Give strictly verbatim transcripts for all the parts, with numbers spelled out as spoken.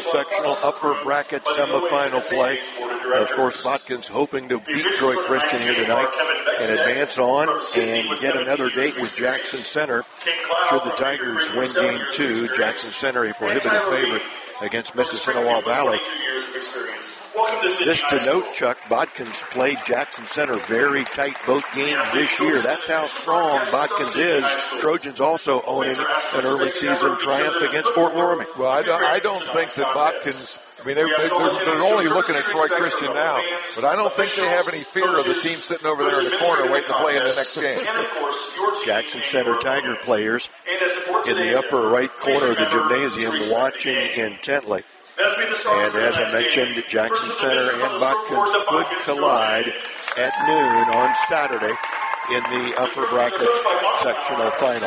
sectional upper bracket semifinal play. Of course, Botkins hoping to beat Troy Christian here tonight and advance on and get another date with Jackson Center. Should the Tigers win game two, Jackson Center a prohibitive favorite against Mississinewa Valley. Just to note, Chuck, Botkins played Jackson Center very tight both games this year. That's how strong Botkins is. Trojans also owning an early season triumph against Fort Loramie. Well, I don't, I don't think that Botkins, I mean, they're, they're, they're only looking at Troy Christian now, but I don't think they have any fear of the team sitting over there in the corner waiting to play in the next game. Jackson Center Tiger players in the upper right corner of the gymnasium watching intently. And as I mentioned, Jackson Center and Botkins could collide at noon on Saturday in the upper bracket sectional final.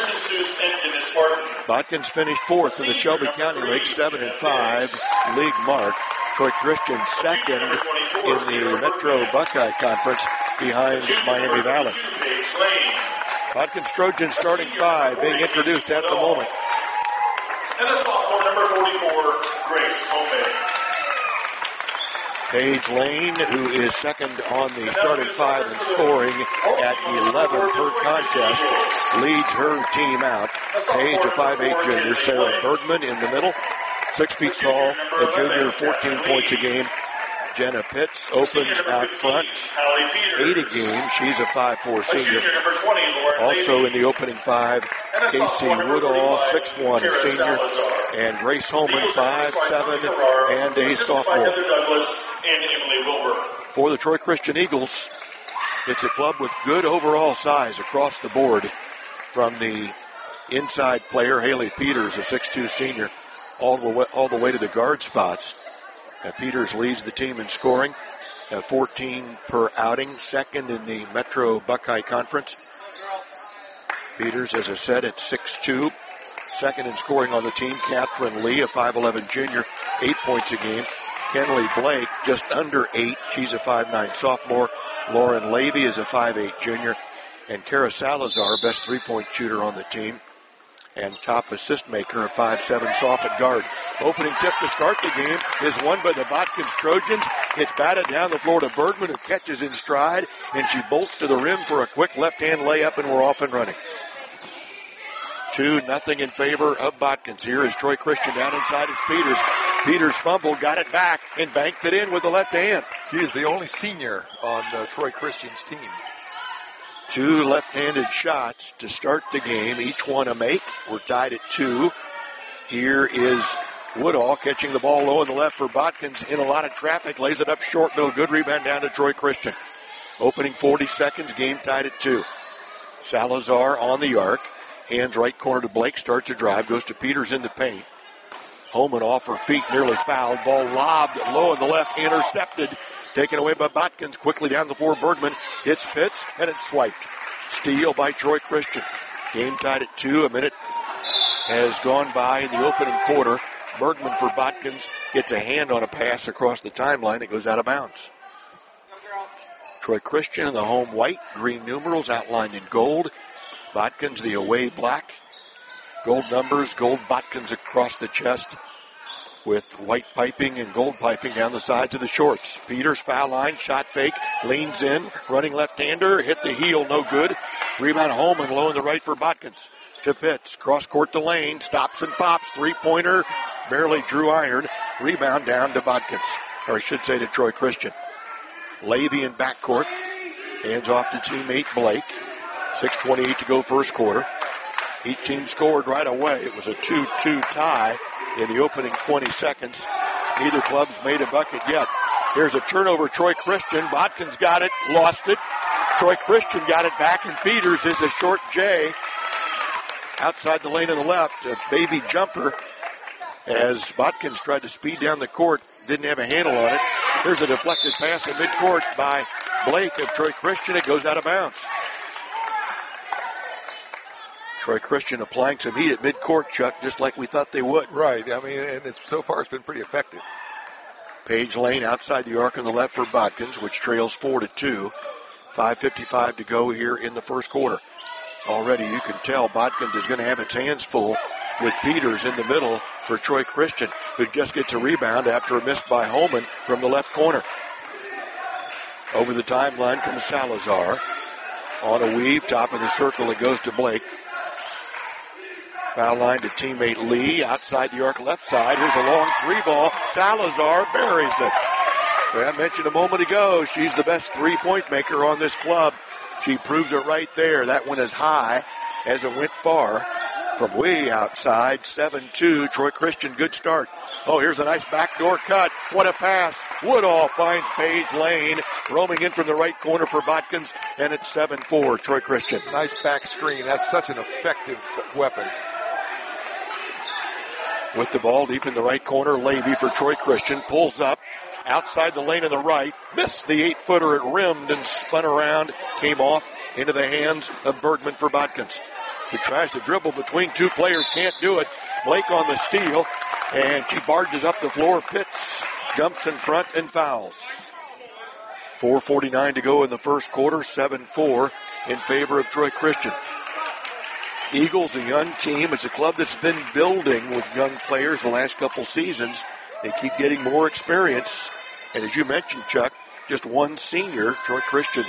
Botkins finished fourth in the Shelby County League, seven and five league mark. Troy Christian second in the Metro Buckeye Conference behind Miami Valley. Botkins Trojans starting five being introduced at the moment. And the sophomore, number forty-four, Grace Homey. Paige Lane, who is second on the starting five and scoring at eleven per contest, leads her team out. Paige, a five eight junior. Sarah Bergman in the middle, six feet tall, a junior, fourteen points a game. Jenna Pitts opens out front, eight a game. She's a five four senior. Also in the opening five, Casey Woodall, six one senior, and Grace Holman, five seven, and a sophomore. For the Troy Christian Eagles, it's a club with good overall size across the board, from the inside player, Haley Peters, a six two senior, all the way, all the way to the guard spots. Uh, Peters leads the team in scoring, uh, fourteen per outing, second in the Metro Buckeye Conference. Peters, as I said, at six two, second in scoring on the team. Catherine Lee, a five eleven junior, eight points a game. Kenley Blake, just under eight. She's a five nine sophomore. Lauren Levy is a five eight junior. And Kara Salazar, best three-point shooter on the team, and top assist maker, a five seven sophomore guard. Opening tip to start the game is won by the Botkins Trojans. It's batted down the floor to Bergman, who catches in stride, and she bolts to the rim for a quick left-hand layup, and we're off and running. two nothing in favor of Botkins. Here is Troy Christian down inside. It's Peters. Peters fumbled, got it back, and banked it in with the left hand. She is the only senior on uh, Troy Christian's team. Two left-handed shots to start the game, each one a make. We're tied at two. Here is Woodall catching the ball low on the left for Botkins. In a lot of traffic, lays it up short, no good. Rebound down to Troy Christian. Opening forty seconds, game tied at two. Salazar on the arc. Hands right corner to Blake, starts a drive, goes to Peters in the paint. Holman off her feet, nearly fouled. Ball lobbed low on the left, intercepted. Taken away by Botkins, quickly down the floor. Bergman hits Pitts, and it's swiped. Steal by Troy Christian. Game tied at two. A minute has gone by in the opening quarter. Bergman for Botkins gets a hand on a pass across the timeline. It goes out of bounds. Troy Christian in the home white, green numerals outlined in gold. Botkins the away black. Gold numbers, gold Botkins across the chest, with white piping and gold piping down the sides of the shorts. Peters, foul line, shot fake, leans in, running left-hander, hit the heel, no good. Rebound home and low in the right for Botkins. To Pitts, cross court to Lane, stops and pops, three-pointer, barely drew iron. Rebound down to Botkins, or I should say to Troy Christian. Levy in backcourt, hands off to teammate Blake. six twenty-eight to go first quarter. Each team scored right away. It was a two two tie in the opening twenty seconds. Neither club's made a bucket yet. Here's a turnover. Troy Christian. Botkins got it, lost it. Troy Christian got it back, and Peters is a short J. Outside the lane on the left, a baby jumper as Botkins tried to speed down the court. Didn't have a handle on it. Here's a deflected pass in midcourt by Blake of Troy Christian. It goes out of bounds. Troy Christian applying some heat at midcourt, Chuck, just like we thought they would. Right. I mean, and it's, so far it's been pretty effective. Paige Lane outside the arc on the left for Botkins, which trails four to two. five fifty-five to go here in the first quarter. Already you can tell Botkins is going to have its hands full with Peters in the middle for Troy Christian. who just gets a rebound after a miss by Holman from the left corner. Over the timeline comes Salazar. On a weave, top of the circle, it goes to Blake. Foul line to teammate Lee, outside the arc left side. Here's a long three ball. Salazar buries it. I mentioned a moment ago, she's the best three-point maker on this club. She proves it right there. That one is high as it went far from way outside. seven two, Troy Christian, good start. Oh, here's a nice backdoor cut. What a pass. Woodall finds Paige Lane, roaming in from the right corner for Botkins, and it's seven four, Troy Christian. Nice back screen. That's such an effective weapon. With the ball deep in the right corner, Levy for Troy Christian, pulls up. Outside the lane on the right, missed the eight-footer, it rimmed and spun around, came off into the hands of Bergman for Botkins, who tries to dribble between two players, can't do it. Blake on the steal, and she barges up the floor. Pitts jumps in front and fouls. four forty-nine to go in the first quarter, seven four in favor of Troy Christian. Eagles, a young team. It's a club that's been building with young players the last couple seasons. They keep getting more experience. And as you mentioned, Chuck, just one senior, Troy Christian,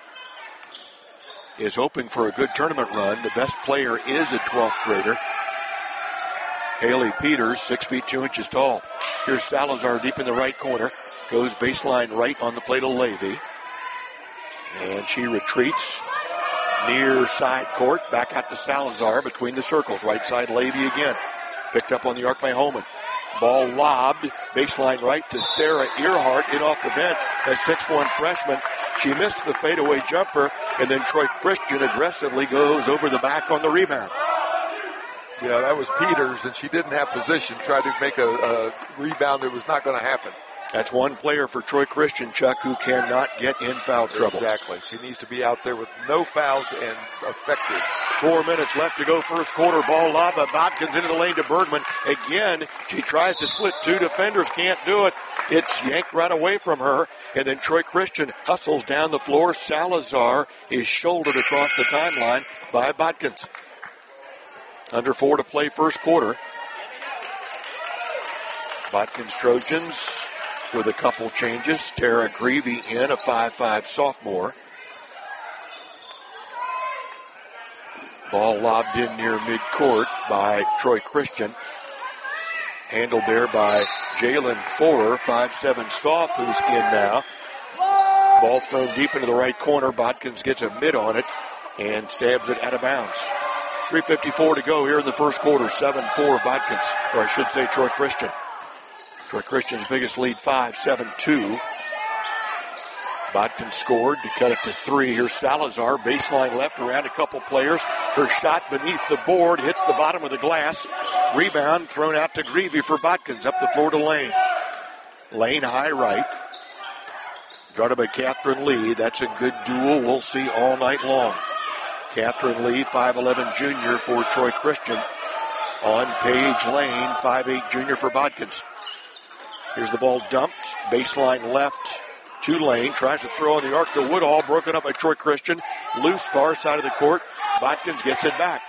is hoping for a good tournament run. The best player is a twelfth grader, Haley Peters, six feet two inches tall. Here's Salazar deep in the right corner. Goes baseline right on the plate of Levy. And she retreats near side court. Back out to Salazar between the circles. Right side Levy again. Picked up on the arc by Holman. Ball lobbed, baseline right to Sarah Earhart, in off the bench, a six one freshman. She missed the fadeaway jumper, and then Troy Christian aggressively goes over the back on the rebound. Yeah, that was Peters, and she didn't have position, tried to make a, a rebound that was not going to happen. That's one player for Troy Christian, Chuck, who cannot get in foul trouble. Exactly. She needs to be out there with no fouls and effective. Four minutes left to go first quarter. Ball lob by Botkins into the lane to Bergman. Again, she tries to split two defenders. Can't do it. It's yanked right away from her. And then Troy Christian hustles down the floor. Salazar is shouldered across the timeline by Botkins. Under four to play first quarter. Botkins Trojans with a couple changes. Tara Greavy in, a five five sophomore. Ball lobbed in near midcourt by Troy Christian. Handled there by Jalen Forer, five seven soph, who's in now. Ball thrown deep into the right corner. Botkins gets a mid on it and stabs it out of bounds. three fifty-four to go here in the first quarter. seven four Botkins, or I should say Troy Christian. Troy Christian's biggest lead, five seven two. Botkins scored to cut it to three. Here's Salazar, baseline left around a couple players. Her shot beneath the board hits the bottom of the glass. Rebound thrown out to Greavy for Botkins. Up the floor to Lane. Lane high right. Guarded by Catherine Lee. That's a good duel we'll see all night long. Catherine Lee, five eleven junior for Troy Christian. On Paige Lane, five eight junior for Botkins. Here's the ball dumped. Baseline left to Lane. Tries to throw on the arc to Woodall. Broken up by Troy Christian. Loose far side of the court. Botkins gets it back.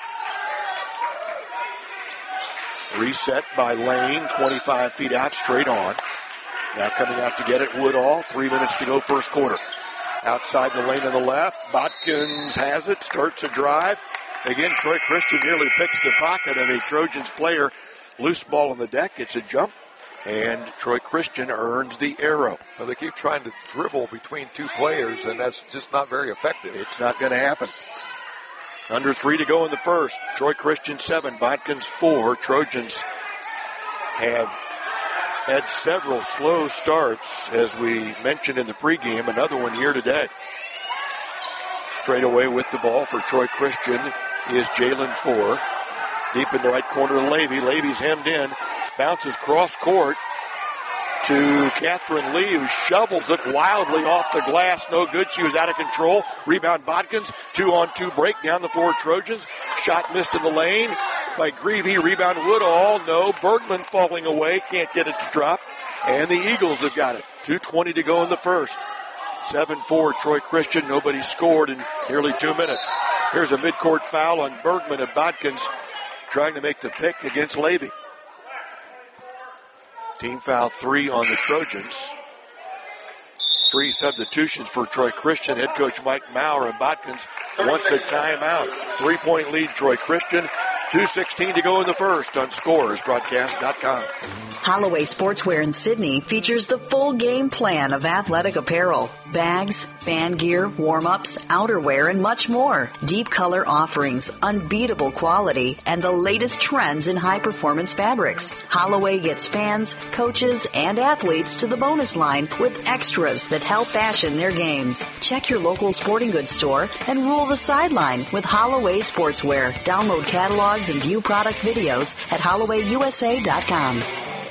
Reset by Lane. twenty-five feet out, straight on. Now coming out to get it, Woodall. Three minutes to go first quarter. Outside the lane on the left. Botkins has it. Starts a drive. Again, Troy Christian nearly picks the pocket of a Trojans player. Loose ball on the deck. It's a jump. And Troy Christian earns the arrow. Well, they keep trying to dribble between two players, and that's just not very effective. It's not going to happen. Under three to go in the first. Troy Christian seven, Botkins four. Trojans have had several slow starts, as we mentioned in the pregame. Another one here today. Straight away with the ball for Troy Christian is Jalen Forer. Deep in the right corner to Levy. Levy's hemmed in. Bounces cross court to Catherine Lee, who shovels it wildly off the glass. No good. She was out of control. Rebound Botkins. Two on two break down the floor. Trojans. Shot missed in the lane by Greavy. Rebound Woodall. No. Bergman falling away. Can't get it to drop. And the Eagles have got it. two twenty to go in the first. seven four Troy Christian. Nobody scored in nearly two minutes. Here's a midcourt foul on Bergman and Botkins trying to make the pick against Levy. Team foul three on the Trojans. Three substitutions for Troy Christian. Head coach Mike Maurer and Botkins wants a timeout. Three-point lead, Troy Christian. two sixteen to go in the first on scores broadcast dot com. Holloway Sportswear in Sydney features the full game plan of athletic apparel, bags, fan gear, warm-ups, outerwear, and much more. Deep color offerings, unbeatable quality, and the latest trends in high-performance fabrics. Holloway gets fans, coaches, and athletes to the bonus line with extras that help fashion their games. Check your local sporting goods store and rule the sideline with Holloway Sportswear. Download catalogs and view product videos at holloway u s a dot com.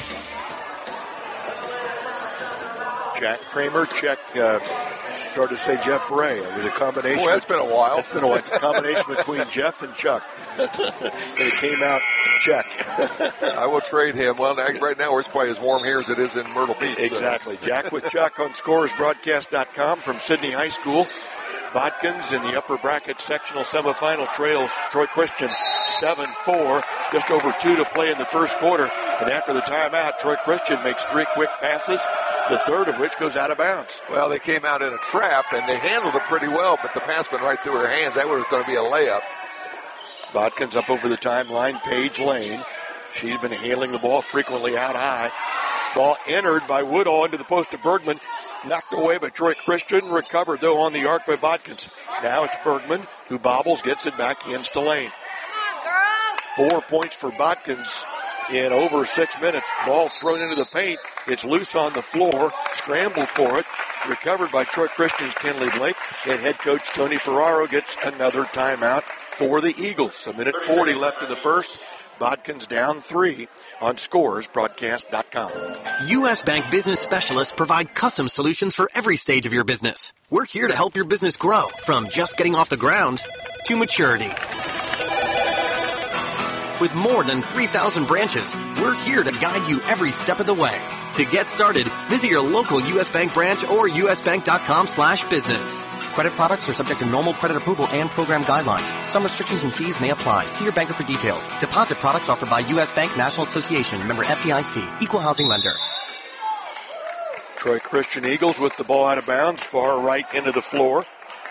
Jack Kramer, check, uh, started to say Jeff Bray. It was a combination. Boy, that's been a while. It's been a while. It's a combination between Jeff and Chuck. And it came out check. I will trade him. Well, right now it's probably as warm here as it is in Myrtle Beach. Exactly. So. Jack with Chuck on scores broadcast dot com from Sydney High School. Botkins in the upper bracket sectional semifinal trails Troy Christian seven four. Just over two to play in the first quarter. And after the timeout, Troy Christian makes three quick passes, the third of which goes out of bounds. Well, they came out in a trap, and they handled it pretty well, but the pass went right through her hands. That was going to be a layup. Botkins up over the timeline, Paige Lane. She's been handling the ball frequently out high. Ball entered by Woodall into the post of Bergman. Knocked away by Troy Christian. Recovered, though, on the arc by Botkins. Now it's Bergman who bobbles, gets it back, hands to Lane. Four points for Botkins in over six minutes. Ball thrown into the paint. It's loose on the floor. Scramble for it. Recovered by Troy Christian's Kenley Blake. And head coach Tony Ferraro gets another timeout for the Eagles. A minute forty left in the first. Botkins down three on scores broadcast dot com. U S. Bank Business Specialists provide custom solutions for every stage of your business. We're here to help your business grow from just getting off the ground to maturity. With more than three thousand branches, we're here to guide you every step of the way. To get started, visit your local U S. Bank branch or usbank.com slash business. Credit products are subject to normal credit approval and program guidelines. Some restrictions and fees may apply. See your banker for details. Deposit products offered by U S. Bank National Association. Member F D I C. Equal housing lender. Troy Christian Eagles with the ball out of bounds. Far right into the floor.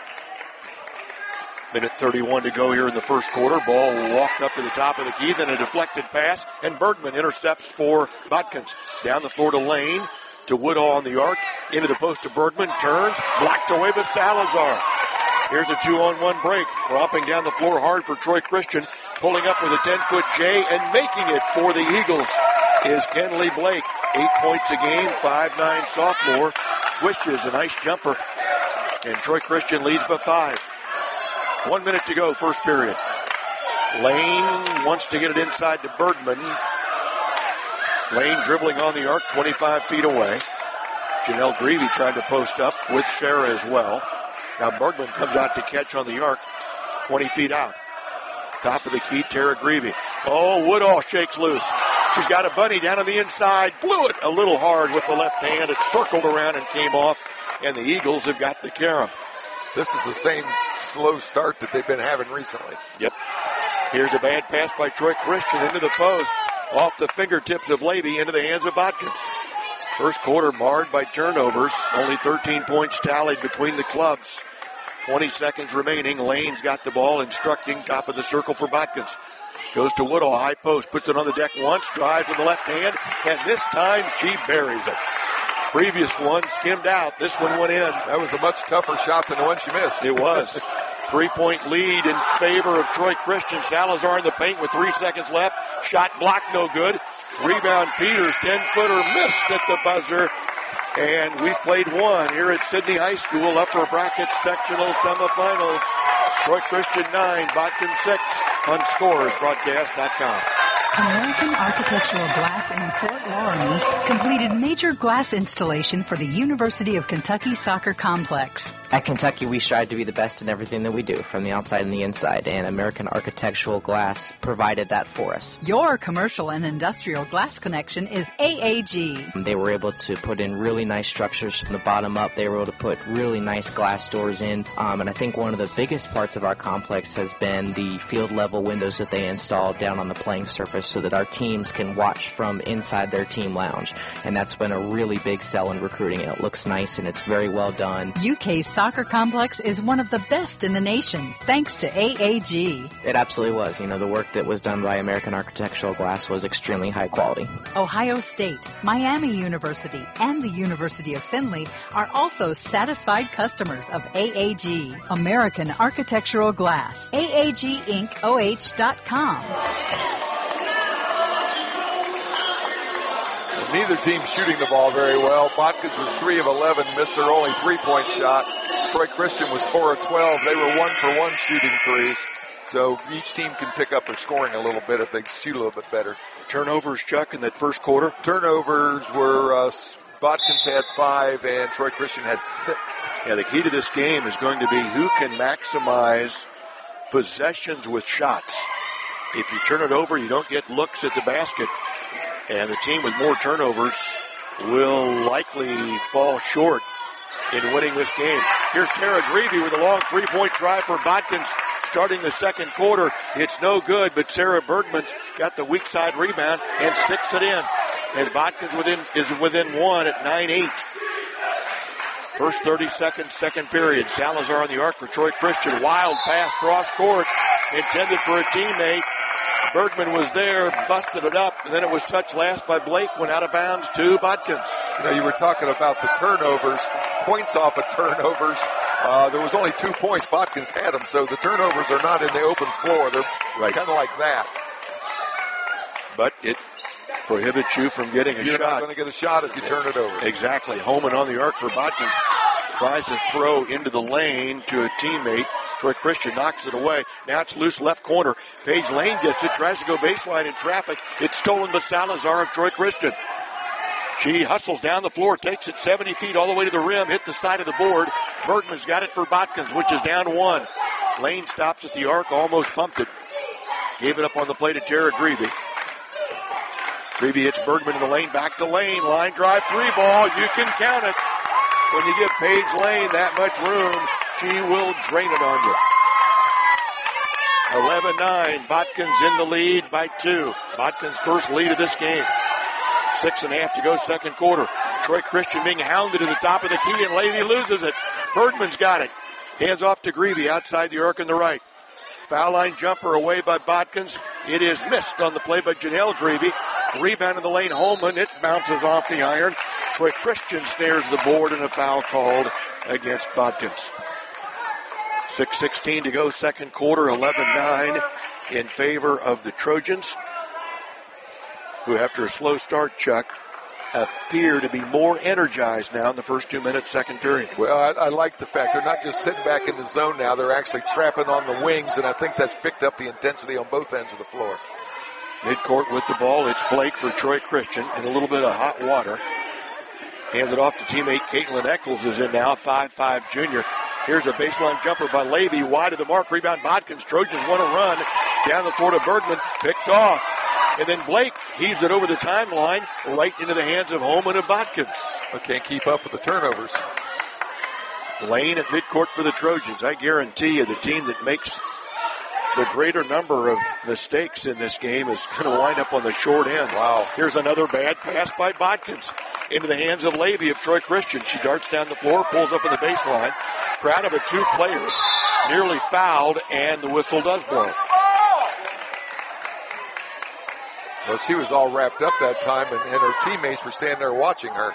Minute thirty-one to go here in the first quarter. Ball walked up to the top of the key. Then a deflected pass. And Bergman intercepts for Botkins. Down the floor to Lane. To Woodall on the arc, into the post to Bergman, turns, blocked away by Salazar. Here's a two-on-one break, romping down the floor hard for Troy Christian, pulling up with a ten-foot J, and making it for the Eagles is Kenley Blake. Eight points a game, five nine sophomore, swishes a nice jumper, and Troy Christian leads by five. One minute to go, first period. Lane wants to get it inside to Bergman. Lane dribbling on the arc, twenty-five feet away. Janelle Greavy trying to post up with Shara as well. Now Bergman comes out to catch on the arc, twenty feet out. Top of the key, Tara Greavy. Oh, Woodall shakes loose. She's got a bunny down on the inside. Blew it a little hard with the left hand. It circled around and came off, and the Eagles have got the carom. This is the same slow start that they've been having recently. Yep. Here's a bad pass by Troy Christian into the post. Off the fingertips of Levy into the hands of Botkins. First quarter marred by turnovers. Only thirteen points tallied between the clubs. twenty seconds remaining. Lane's got the ball, instructing top of the circle for Botkins. Goes to Woodall, high post, puts it on the deck once, drives with the left hand, and this time she buries it. Previous one skimmed out. This one went in. That was a much tougher shot than the one she missed. It was. Three-point lead in favor of Troy Christian. Salazar in the paint with three seconds left. Shot blocked, no good. Rebound, Peters, ten-footer missed at the buzzer. And we've played one here at Sydney High School, upper bracket sectional semifinals. Troy Christian nine, Botkins six on scores broadcast dot com. American Architectural Glass in Fort Laramie completed major glass installation for the University of Kentucky Soccer Complex. At Kentucky, we strive to be the best in everything that we do, from the outside and the inside, and American Architectural Glass provided that for us. Your commercial and industrial glass connection is A A G. They were able to put in really nice structures from the bottom up. They were able to put really nice glass doors in, um, and I think one of the biggest parts of our complex has been the field-level windows that they installed down on the playing surface. surface so that our teams can watch from inside their team lounge. And that's been a really big sell in recruiting. And it looks nice and it's very well done. U K's soccer complex is one of the best in the nation, thanks to A A G. It absolutely was. You know, the work that was done by American Architectural Glass was extremely high quality. Ohio State, Miami University, and the University of Findlay are also satisfied customers of A A G, American Architectural Glass. A A G Inc O H dot com. Neither team shooting the ball very well. Botkins was three of eleven, missed their only three-point shot. Troy Christian was four of twelve. They were one for one shooting threes. So each team can pick up their scoring a little bit if they shoot a little bit better. Turnovers, Chuck, in that first quarter? Turnovers were, uh, Botkins had five and Troy Christian had six. Yeah, the key to this game is going to be who can maximize possessions with shots. If you turn it over, you don't get looks at the basket. And the team with more turnovers will likely fall short in winning this game. Here's Tara Greavy with a long three-point try for Botkins starting the second quarter. It's no good, but Sarah Bergman's got the weak side rebound and sticks it in. And Botkins within, is within one at nine eight. First thirty seconds, second period. Salazar on the arc for Troy Christian. Wild pass cross court, intended for a teammate. Bergman was there, busted it up, and then it was touched last by Blake, went out of bounds to Botkins. You know, you were talking about the turnovers, points off of turnovers. Uh, there was only two points. Botkins had them, so the turnovers are not in the open floor. They're right. kind of like that. But it prohibits you from getting a You're shot. You're not going to get a shot if you turn it over. Exactly. Holman on the arc for Botkins. Tries to throw into the lane to a teammate. Troy Christian knocks it away. Now it's loose left corner. Paige Lane gets it, tries to go baseline in traffic. It's stolen by Salazar of Troy Christian. She hustles down the floor, takes it seventy feet all the way to the rim, hit the side of the board. Bergman's got it for Botkins, which is down one. Lane stops at the arc, almost pumped it. Gave it up on the play to Tara Greavy. Greavy hits Bergman in the lane, back to Lane. Line drive, three ball. You can count it. When you give Paige Lane that much room, she will drain it on you. eleven nine. Botkins in the lead by two. Botkins' first lead of this game. Six and a half to go, second quarter. Troy Christian being hounded to the top of the key, and Levy loses it. Bergman's got it. Hands off to Greavy outside the arc on the right. Foul line jumper away by Botkins. It is missed on the play by Janelle Greavy. Rebound in the lane, Holman. It bounces off the iron. Troy Christian snares the board and a foul called against Botkins. six sixteen to go, second quarter, eleven nine in favor of the Trojans, who after a slow start, Chuck, appear to be more energized now in the first two minutes, second period. Well, I, I like the fact they're not just sitting back in the zone now. They're actually trapping on the wings, and I think that's picked up the intensity on both ends of the floor. Midcourt with the ball. It's Blake for Troy Christian in a little bit of hot water. Hands it off to teammate Caitlin Eccles is in now, five five junior. Here's a baseline jumper by Levy, wide of the mark. Rebound Botkins. Trojans want to run. Down the floor to Bergman. Picked off. And then Blake heaves it over the timeline right into the hands of Holman and Botkins. But can't keep up with the turnovers. Lane at midcourt for the Trojans. I guarantee you the team that makes the greater number of mistakes in this game is going to wind up on the short end. Wow. Here's another bad pass by Botkins into the hands of Levy of Troy Christian. She darts down the floor, pulls up in the baseline. Crowd of it, two players nearly fouled, and the whistle does blow. Well, she was all wrapped up that time, and, and her teammates were standing there watching her.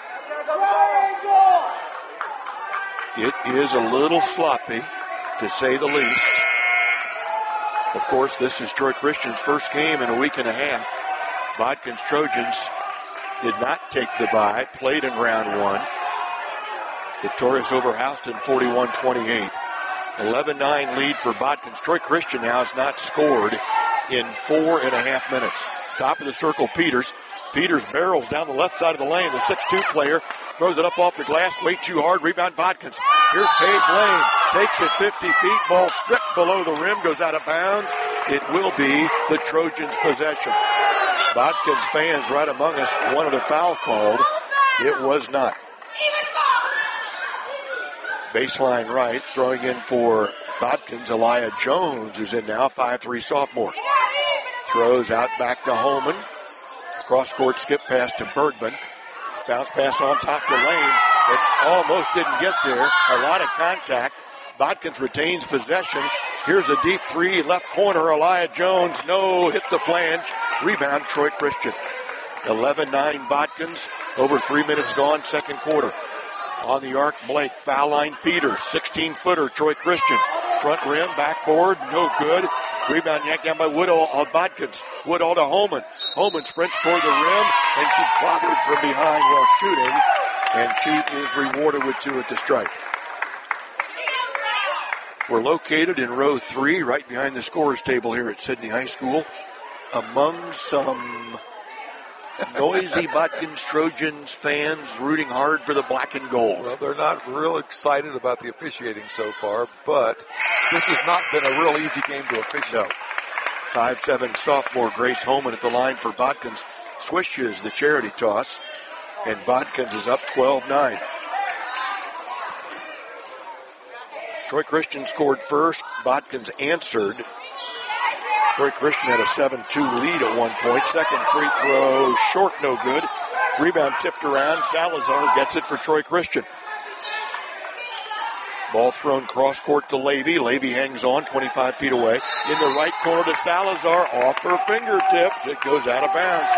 It is a little sloppy, to say the least. Of course, this is Troy Christian's first game in a week and a half. Botkins Trojans did not take the bye, played in round one. Victorious over Houston, forty-one twenty-eight. eleven nine lead for Botkins. Troy Christian now has not scored in four and a half minutes. Top of the circle, Peters. Peters barrels down the left side of the lane. The six two player throws it up off the glass, way too hard. Rebound Botkins. Here's Paige Lane. Takes it fifty feet. Ball stripped below the rim. Goes out of bounds. It will be the Trojans' possession. Botkins fans right among us wanted a foul called. It was not. Baseline right. Throwing in for Botkins. Elia Jones is in now. five three sophomore. Throws out back to Holman. Cross-court skip pass to Bergman. Bounce pass on top to Lane. It almost didn't get there. A lot of contact. Bodkins retains possession. Here's a deep three, left corner. Elia Jones, no, hit the flange. Rebound, Troy Christian. eleven nine Bodkins. Over three minutes gone, second quarter. On the arc, Blake. Foul line, Peters. sixteen-footer, Troy Christian. Front rim, backboard, no good. Rebound yanked down by Woodall on Bodkins. Woodall to Holman. Holman sprints toward the rim, and she's clobbered from behind while shooting. And she is rewarded with two at the stripe. We're located in row three, right behind the scorer's table here at Sidney High School, among some noisy Bodkins Trojans fans rooting hard for the black and gold. Well, they're not real excited about the officiating so far, but this has not been a real easy game to officiate. No. five seven sophomore Grace Holman at the line for Bodkins. Swishes the charity toss, and Bodkins is up twelve nine. Troy Christian scored first. Bodkins answered. Troy Christian had a seven two lead at one point. Second free throw, short, no good. Rebound tipped around. Salazar gets it for Troy Christian. Ball thrown cross court to Levy. Levy hangs on twenty-five feet away. In the right corner to Salazar. Off her fingertips. It goes out of bounds.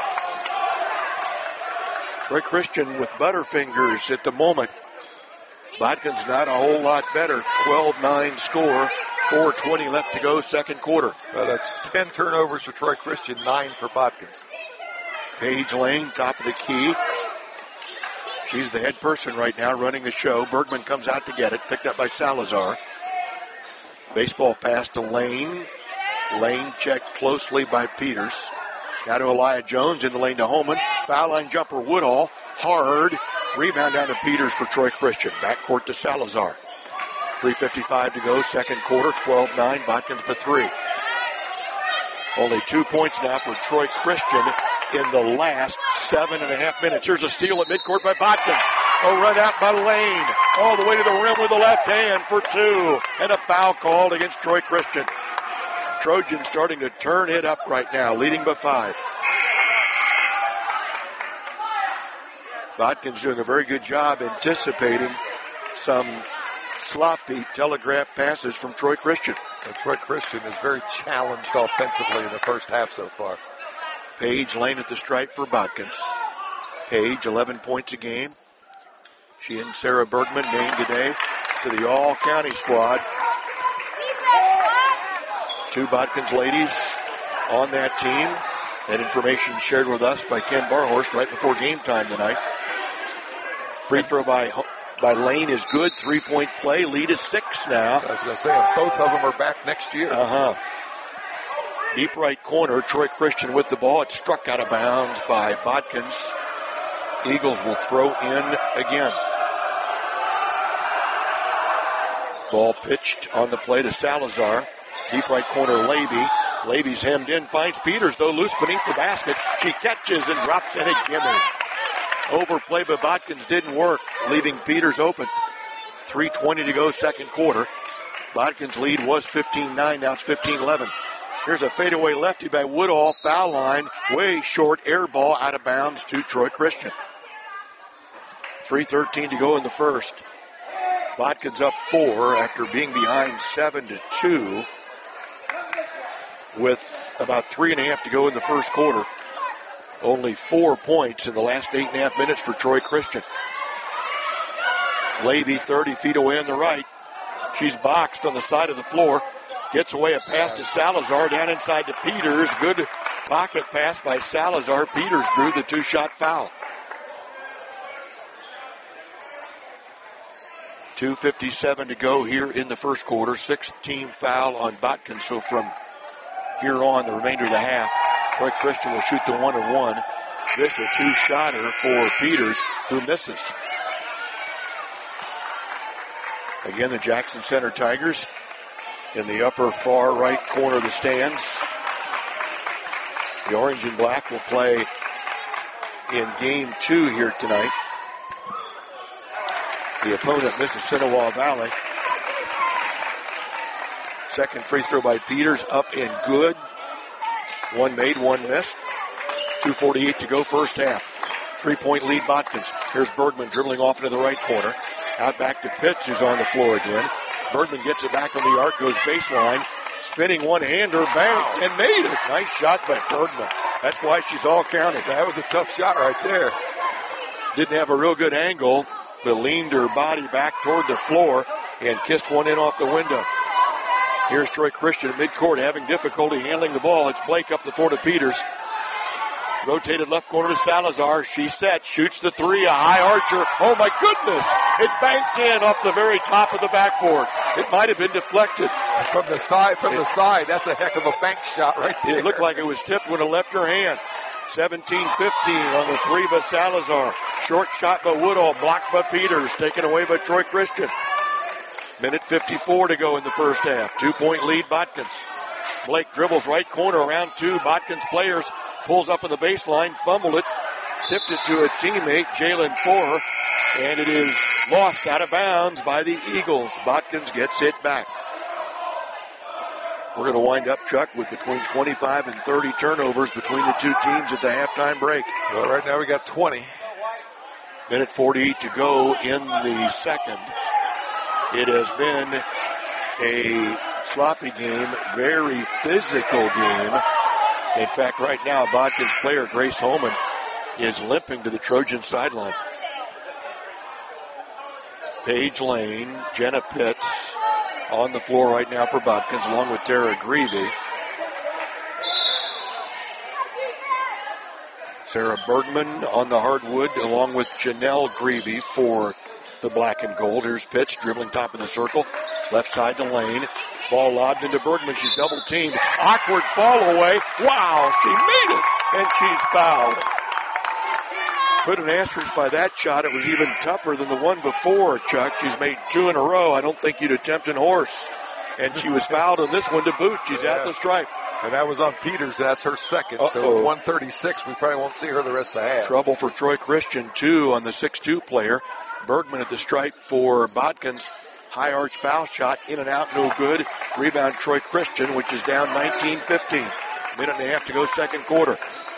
Troy Christian with butterfingers at the moment. Bodkins not a whole lot better. twelve nine score. four twenty left to go, second quarter. Well, that's ten turnovers for Troy Christian, nine for Bodkins. Paige Lane, top of the key. She's the head person right now running the show. Bergman comes out to get it, picked up by Salazar. Baseball pass to Lane. Lane checked closely by Peters. Now to Elia Jones in the lane to Holman. Foul line jumper Woodall. Hard. Rebound down to Peters for Troy Christian. Backcourt to Salazar. three fifty-five to go, second quarter, twelve nine, Bodkins for three. Only two points now for Troy Christian in the last seven and a half minutes. Here's a steal at midcourt by Bodkins. A run out by Lane. All the way to the rim with the left hand for two. And a foul called against Troy Christian. Trojans starting to turn it up right now, leading by five. Bodkins doing a very good job anticipating some sloppy telegraph passes from Troy Christian. And Troy Christian is very challenged offensively in the first half so far. Paige Lane at the stripe for Bodkins. Paige, eleven points a game. She and Sarah Bergman named today to the all-county squad. Two Bodkins ladies on that team. That information shared with us by Ken Barhorst right before game time tonight. Free throw by by Lane is good. Three-point play. Lead is six now. I was going to say, both of them are back next year. Uh-huh. Deep right corner. Troy Christian with the ball. It's struck out of bounds by Bodkins. Eagles will throw in again. Ball pitched on the play to Salazar. Deep right corner, Levy. Levy's hemmed in. Finds Peters, though, loose beneath the basket. She catches and drops in a gimme. Overplay by Bodkins didn't work, leaving Peters open. three twenty to go, second quarter. Bodkins' lead was fifteen nine. Now it's fifteen eleven. Here's a fadeaway lefty by Woodall. Foul line. Way short. Air ball out of bounds to Troy Christian. three thirteen to go in the first. Bodkins up four after being behind seven to two. With about three and a half to go in the first quarter. Only four points in the last eight and a half minutes for Troy Christian. Levy thirty feet away on the right. She's boxed on the side of the floor. Gets away a pass to Salazar down inside to Peters. Good pocket pass by Salazar. Peters drew the two-shot foul. two fifty-seven to go here in the first quarter. Sixth-team foul on Bodkins. So from here on, the remainder of the half, Troy Christian will shoot the one and one. This a two-shotter for Peters, who misses. Again, the Jackson Center Tigers in the upper far right corner of the stands. The orange and black will play in game two here tonight. The opponent, Mississinawa Valley. Second free throw by Peters, up and good. One made, one missed. two forty-eight to go first half. Three-point lead, Botkins. Here's Bergman dribbling off into the right corner. Out back to Pitts, who's on the floor again. Bergman gets it back on the arc, goes baseline. Spinning one-hander, bang, and made it. Nice shot by Bergman. That's why she's all counted. That was a tough shot right there. Didn't have a real good angle, but leaned her body back toward the floor and kissed one in off the window. Here's Troy Christian at midcourt having difficulty handling the ball. It's Blake up the floor to Peters. Rotated left corner to Salazar. She sets, shoots the three, a high archer. Oh my goodness! It banked in off the very top of the backboard. It might have been deflected. From the side, from it, the side, that's a heck of a bank shot right there. It looked like it was tipped when it left her hand. seventeen fifteen on the three by Salazar. Short shot by Woodall, blocked by Peters, taken away by Troy Christian. Minute fifty-four to go in the first half. Two-point lead, Botkins. Blake dribbles right corner, around two. Botkins players pulls up on the baseline, fumbled it, tipped it to a teammate, Jalen Forer, and it is lost out of bounds by the Eagles. Botkins gets it back. We're going to wind up, Chuck, with between twenty-five and thirty turnovers between the two teams at the halftime break. Well, right now we got twenty. Minute forty-eight to go in the second. It has been a sloppy game, very physical game. In fact, right now, Botkins player Grace Holman is limping to the Trojan sideline. Paige Lane, Jenna Pitts on the floor right now for Botkins, along with Tara Greavy. Sarah Bergman on the hardwood, along with Janelle Greavy for the black and gold. Here's Pitts dribbling top of the circle, left side to Lane. Ball lobbed into Bergman. She's double teamed. Awkward fall away. Wow, she made it, and she's fouled. Put an asterisk by that shot. It was even tougher than the one before, Chuck. She's made two in a row. I don't think you'd attempt an horse. And she was fouled on this one to boot. She's yeah. at the stripe. And that was on Peters. That's her second. Uh-oh. So one thirty-six, we probably won't see her the rest of the half. Trouble for Troy Christian, two on the six two player. Bergman at the stripe for Botkins. High arch foul shot, in and out, no good. Rebound Troy Christian, which is down nineteen fifteen. Minute and a half to go second quarter.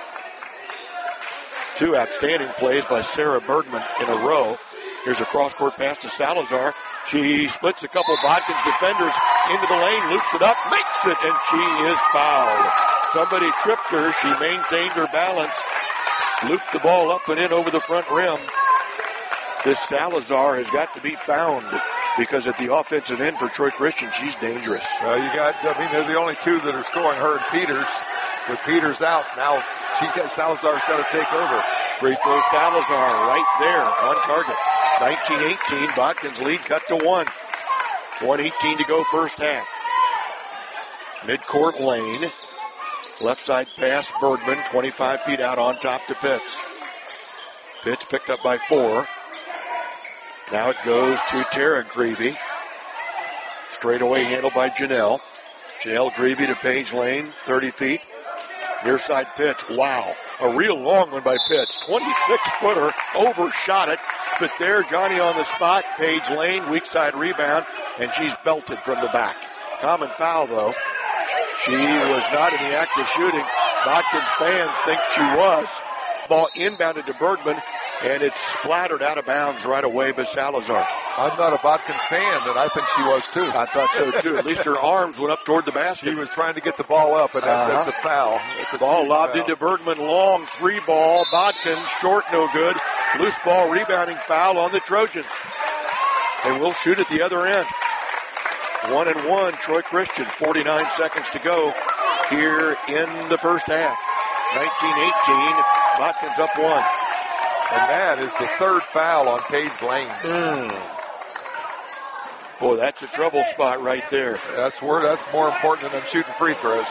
Two outstanding plays by Sarah Bergman in a row. Here's a cross-court pass to Salazar. She splits a couple Botkins defenders into the lane, loops it up, makes it, and she is fouled. Somebody tripped her. She maintained her balance, looped the ball up and in over the front rim. This Salazar has got to be found, because at the offensive end for Troy Christian, she's dangerous. Well, you got, I mean, they're the only two that are scoring, her and Peters. With Peters out, now she's got, Salazar's got to take over. Free throw Salazar right there on target. nineteen eighteen, Botkins lead cut to one. one eighteen to go first half. Midcourt Lane. Left side pass, Bergman, twenty-five feet out on top to Pitts. Pitts picked up by four. Now it goes to Tara Greavy. Straight away handled by Janelle. Janelle Greavy to Paige Lane, thirty feet. Near side Pitts. Wow. A real long one by Pitts. twenty-six footer. Overshot it. But there, Johnny on the spot. Paige Lane, weak side rebound. And she's belted from the back. Common foul, though. She was not in the act of shooting. Botkins fans think she was. Ball inbounded to Bergman, and it's splattered out of bounds right away by Salazar. I'm not a Botkins fan, but I think she was too. I thought so too. At least her arms went up toward the basket. She was trying to get the ball up, and that, uh-huh. that's a foul. It's a ball lobbed foul. into Bergman, long three ball. Botkins, short, no good. Loose ball, rebounding foul on the Trojans. They will shoot at the other end. One and one, Troy Christian, forty-nine seconds to go here in the first half. nineteen eighteen, Botkins up one. And that is the third foul on Paige Lane. Mm. Boy, that's a trouble spot right there. That's where that's more important than them shooting free throws.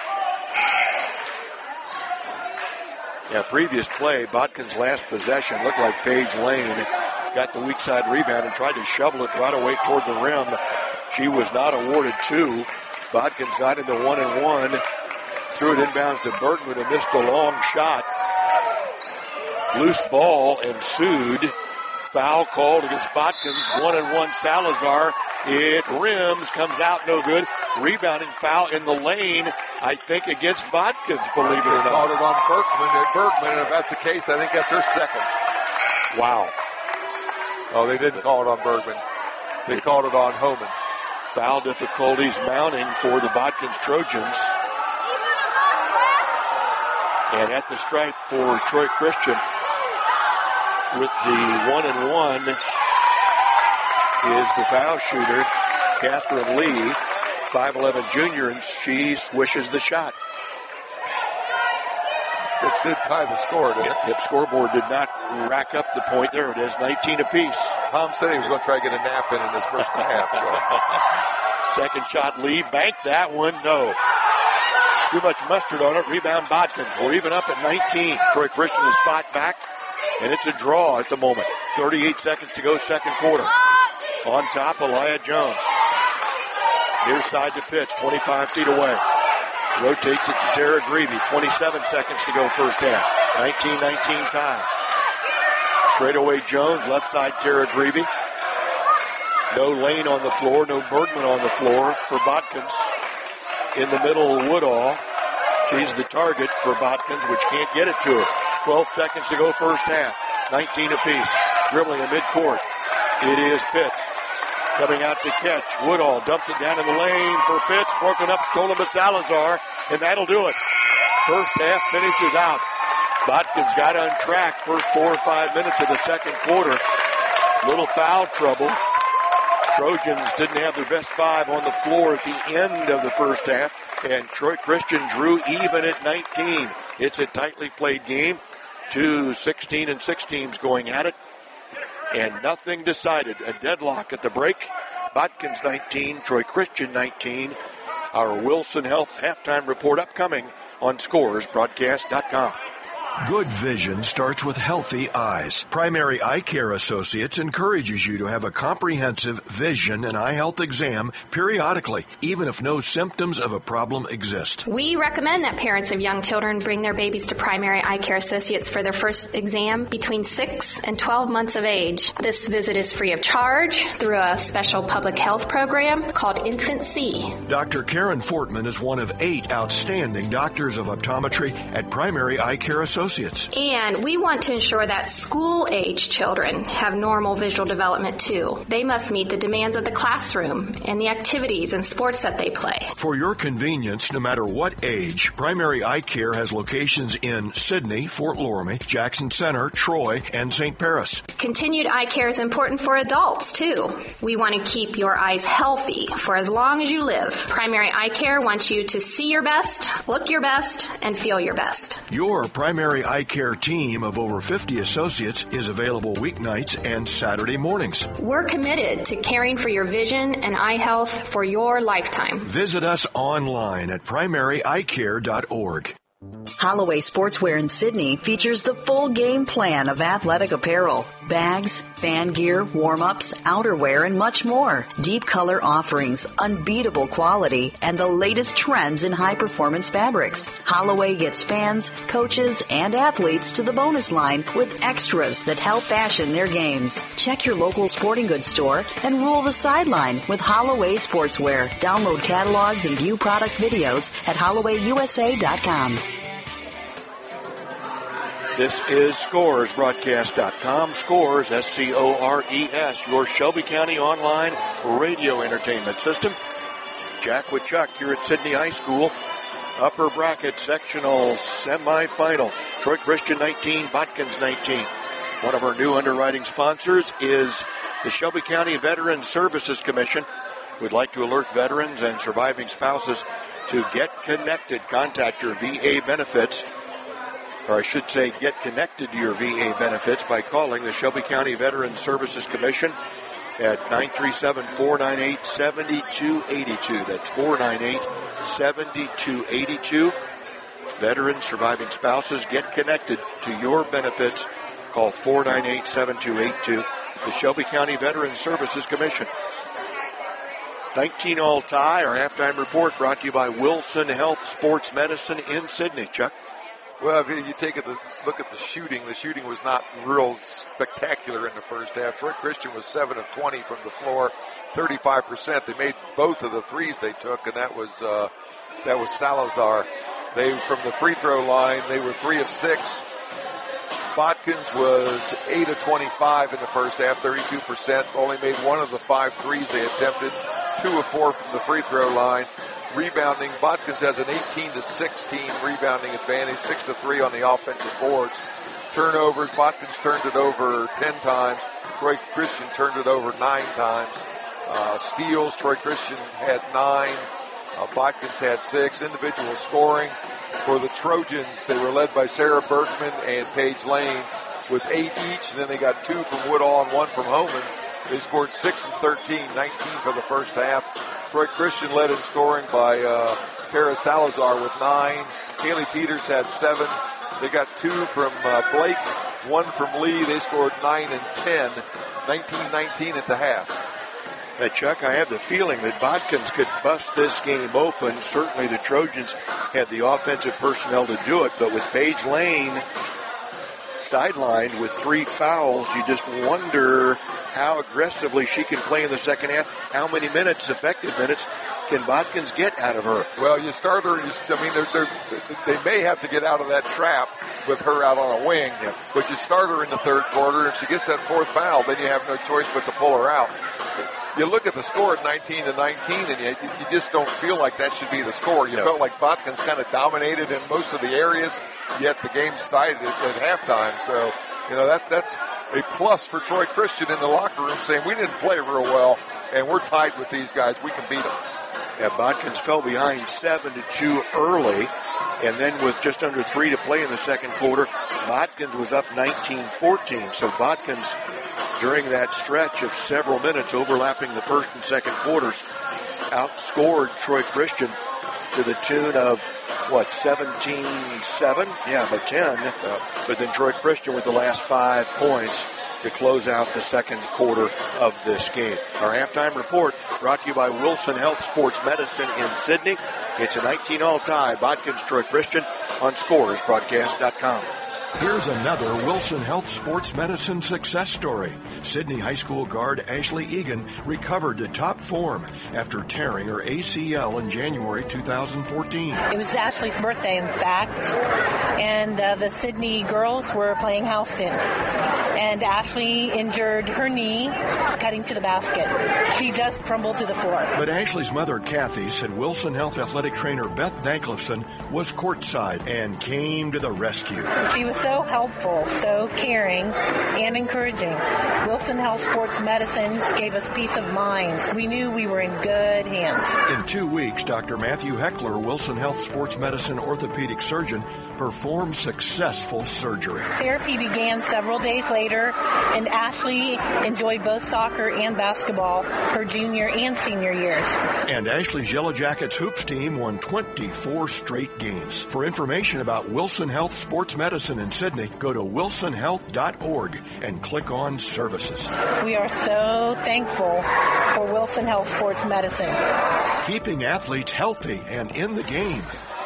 Yeah, previous play, Botkins' last possession looked like Paige Lane got the weak side rebound and tried to shovel it right away toward the rim. She was not awarded two. Botkins not in the one and one. Threw it inbounds to Bergman and missed a long shot. Loose ball ensued Foul called against Botkins. One and one Salazar. It rims, comes out no good. Rebounding foul in the lane, I think, against Botkins, believe it or not. Called it on Bergman, Bergman, and if that's the case, I think that's her second. Wow. Oh, they didn't call it on Bergman. They it's called it on Homan. Foul difficulties mounting for the Botkins Trojans. And at the stripe for Troy Christian with the one and one is the foul shooter, Catherine Lee, five eleven junior, and she swishes the shot. Which did tie the score, didn't it? Yep, scoreboard did not rack up the point. There it is, nineteen apiece. Tom said he was going to try to get a nap in in this first half. So. Second shot, Lee banked that one. No. Too much mustard on it. Rebound Botkins. We're even up at nineteen. Troy Christian has fought back, and it's a draw at the moment. thirty-eight seconds to go, second quarter. On top, Elia Jones. Near side to pitch, twenty-five feet away. Rotates it to Tara Greavy. twenty-seven seconds to go, first half. nineteen nineteen tie. Straight away Jones, left side Tara Greavy. No Lane on the floor, no Bergman on the floor for Botkins. In the middle, Woodall. She's the target for Botkins, which can't get it to her. twelve seconds to go, first half. nineteen apiece. Dribbling in midcourt. It is Pitts. Coming out to catch. Woodall dumps it down in the lane for Pitts. Broken up, stolen by Salazar, and that'll do it. First half finishes out. Botkins got on track first four or five minutes of the second quarter. Little foul trouble. Trojans didn't have their best five on the floor at the end of the first half, and Troy Christian drew even at nineteen. It's a tightly played game. Two sixteen and six teams going at it. And nothing decided. A deadlock at the break. Botkins nineteen, Troy Christian nineteen. Our Wilson Health halftime report upcoming on scores broadcast dot com. Good vision starts with healthy eyes. Primary Eye Care Associates encourages you to have a comprehensive vision and eye health exam periodically, even if no symptoms of a problem exist. We recommend that parents of young children bring their babies to Primary Eye Care Associates for their first exam between six and twelve months of age. This visit is free of charge through a special public health program called Infant C. Doctor Karen Fortman is one of eight outstanding doctors of optometry at Primary Eye Care Associates. And we want to ensure that school-age children have normal visual development too. They must meet the demands of the classroom and the activities and sports that they play. For your convenience, no matter what age, Primary Eye Care has locations in Sidney, Fort Loramie, Jackson Center, Troy, and Saint Paris. Continued eye care is important for adults too. We want to keep your eyes healthy for as long as you live. Primary Eye Care wants you to see your best, look your best, and feel your best. Your Primary Eye Care team of over fifty associates is available weeknights and Saturday mornings. We're committed to caring for your vision and eye health for your lifetime. Visit us online at primary eye care dot org. Holloway Sportswear in Sydney features the full game plan of athletic apparel, bags, fan gear, warm-ups, outerwear, and much more. Deep color offerings, unbeatable quality, and the latest trends in high-performance fabrics. Holloway gets fans, coaches, and athletes to the bonus line with extras that help fashion their games. Check your local sporting goods store and rule the sideline with Holloway Sportswear. Download catalogs and view product videos at holloway u s a dot com. This is scores broadcast dot com. Scores, S C O R E S, your Shelby County online radio entertainment system. Jack with Chuck here at Sydney High School. Upper bracket sectional semifinal. Troy Christian nineteen, Botkins nineteen. One of our new underwriting sponsors is the Shelby County Veterans Services Commission. We'd like to alert veterans and surviving spouses to get connected. Contact your V A benefits. Or I should say, get connected to your V A benefits by calling the Shelby County Veterans Services Commission at nine three seven, four nine eight, seven two eight two. That's four nine eight, seven two eight two. Veterans, surviving spouses, get connected to your benefits. Call four nine eight, seven two eight two. The Shelby County Veterans Services Commission. nineteen all tie. Our halftime report brought to you by Wilson Health Sports Medicine in Sydney. Chuck? Well, if you take a look at the shooting, the shooting was not real spectacular in the first half. Troy Christian was seven of twenty from the floor, thirty-five percent. They made both of the threes they took, and that was uh, that was Salazar. They, from the free throw line, they were three of six. Botkins was eight of twenty-five in the first half, thirty-two percent. Only made one of the five threes they attempted, two of four from the free throw line. Rebounding, Botkins has an eighteen to sixteen rebounding advantage, six to three on the offensive boards. Turnovers, Botkins turned it over ten times. Troy Christian turned it over nine times. Uh, steals, Troy Christian had nine. Uh, Botkins had six. Individual scoring for the Trojans, they were led by Sarah Bergman and Paige Lane with eight each, and then they got two from Woodall and one from Homan. They scored six and thirteen, nineteen for the first half. Troy Christian led in scoring by uh, Kara Salazar with nine. Haley Peters had seven. They got two from uh, Blake, one from Lee. They scored nine and ten, nineteen nineteen at the half. Hey, Chuck, I have the feeling that Botkins could bust this game open. Certainly the Trojans had the offensive personnel to do it, but with Paige Lane sidelined with three fouls, you just wonder how aggressively she can play in the second half. How many minutes, effective minutes, can Botkins get out of her? Well, you start her, you, I mean, they're, they're, they may have to get out of that trap with her out on a wing, yeah. But you start her in the third quarter. If she gets that fourth foul, then you have no choice but to pull her out. You look at the score at nineteen to nineteen, and you, you just don't feel like that should be the score. You no. felt like Botkins kind of dominated in most of the areas, yet the game's tied at, at halftime. So, you know, that that's a plus for Troy Christian in the locker room, saying we didn't play real well, and we're tied with these guys. We can beat them. Yeah, Botkins fell behind seven to two early, and then with just under three to play in the second quarter, Botkins was up nineteen fourteen. So Botkins, during that stretch of several minutes overlapping the first and second quarters, outscored Troy Christian to the tune of, what, seventeen seven? Yeah, but ten. Uh, but then Troy Christian with the last five points to close out the second quarter of this game. Our halftime report brought to you by Wilson Health Sports Medicine in Sydney. It's a nineteen all tie. Botkins Troy Christian on Scores Broadcast dot com. Here's another Wilson Health Sports Medicine success story. Sydney High School guard Ashley Egan recovered to top form after tearing her A C L in January two thousand fourteen. It was Ashley's birthday, in fact, and uh, the Sydney girls were playing Houston. And Ashley injured her knee cutting to the basket. She just crumbled to the floor. But Ashley's mother, Kathy, said Wilson Health athletic trainer Beth Danklifson was courtside and came to the rescue. She was so helpful, so caring, and encouraging. Wilson Health Sports Medicine gave us peace of mind. We knew we were in good hands. In two weeks, Doctor Matthew Heckler, Wilson Health Sports Medicine orthopedic surgeon, performed successful surgery. Therapy began several days later, and Ashley enjoyed both soccer and basketball her junior and senior years. And Ashley's Yellow Jackets hoops team won twenty-four straight games. For information about Wilson Health Sports Medicine in Sydney, go to wilson health dot org and click on Services. We are so thankful for Wilson Health Sports Medicine. Keeping athletes healthy and in the game.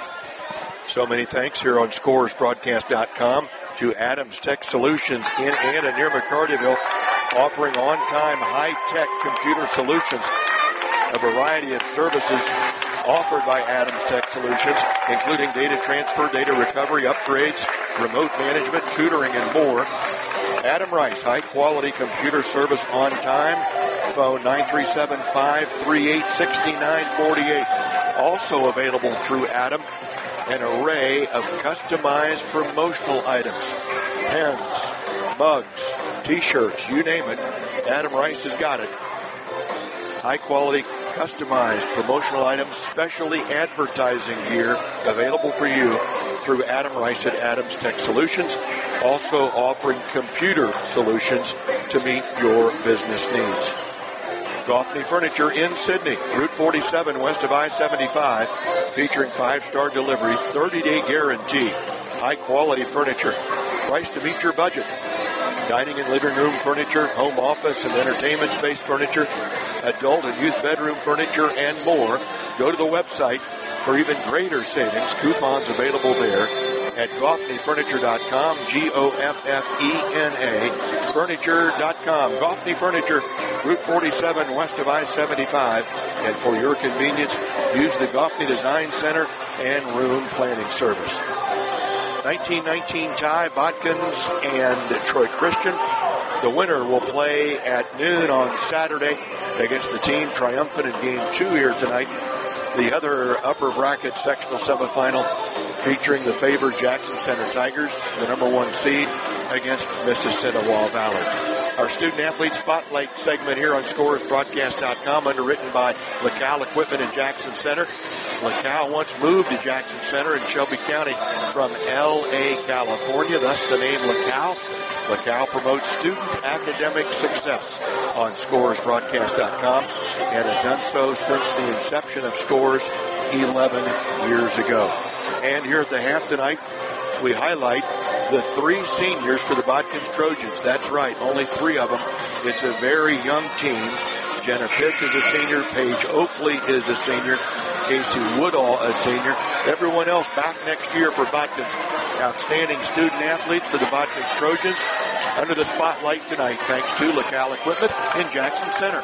So many thanks here on Scores Broadcast dot com to Adams Tech Solutions in and near McCartyville, offering on-time high-tech computer solutions. A variety of services offered by Adams Tech Solutions, including data transfer, data recovery, upgrades, remote management, tutoring, and more. Adam Rice, high-quality computer service on time. Phone nine three seven, five three eight, six nine four eight. Also available through Adam, an array of customized promotional items. Pens, mugs, T-shirts, you name it. Adam Rice has got it. High-quality, customized promotional items, specialty advertising gear available for you through Adam Rice at Adams Tech Solutions. Also offering computer solutions to meet your business needs. Goffney Furniture in Sydney, Route forty-seven west of I seventy-five, featuring five-star delivery, thirty-day guarantee, high-quality furniture, priced to meet your budget. Dining and living room furniture, home office and entertainment space furniture, adult and youth bedroom furniture, and more. Go to the website for even greater savings. Coupons available there at Goffney Furniture dot com, G O F F E N A, Furniture dot com. Goffney Furniture, Route forty-seven west of I seventy-five. And for your convenience, use the Goffney Design Center and Room Planning Service. nineteen nineteen tie, Botkins and Troy Christian. The winner will play at noon on Saturday against the team triumphant in game two here tonight. The other upper bracket sectional semifinal featuring the favored Jackson Center Tigers, the number one seed, against Mississinewa Valley. Our student athlete spotlight segment here on Scores Broadcast dot com, underwritten by LaCal Equipment in Jackson Center. LaCal once moved to Jackson Center in Shelby County from L A, California, thus the name LaCal. LaCal promotes student academic success on Scores Broadcast dot com and has done so since the inception of Scores eleven years ago. And here at the half tonight, we highlight the three seniors for the Botkins Trojans. That's right, only three of them. It's a very young team. Jenna Pitts is a senior. Paige Oakley is a senior. Casey Woodall a senior. Everyone else back next year for Botkins. Outstanding student athletes for the Botkins Trojans under the spotlight tonight, thanks to LaCal Equipment in Jackson Center.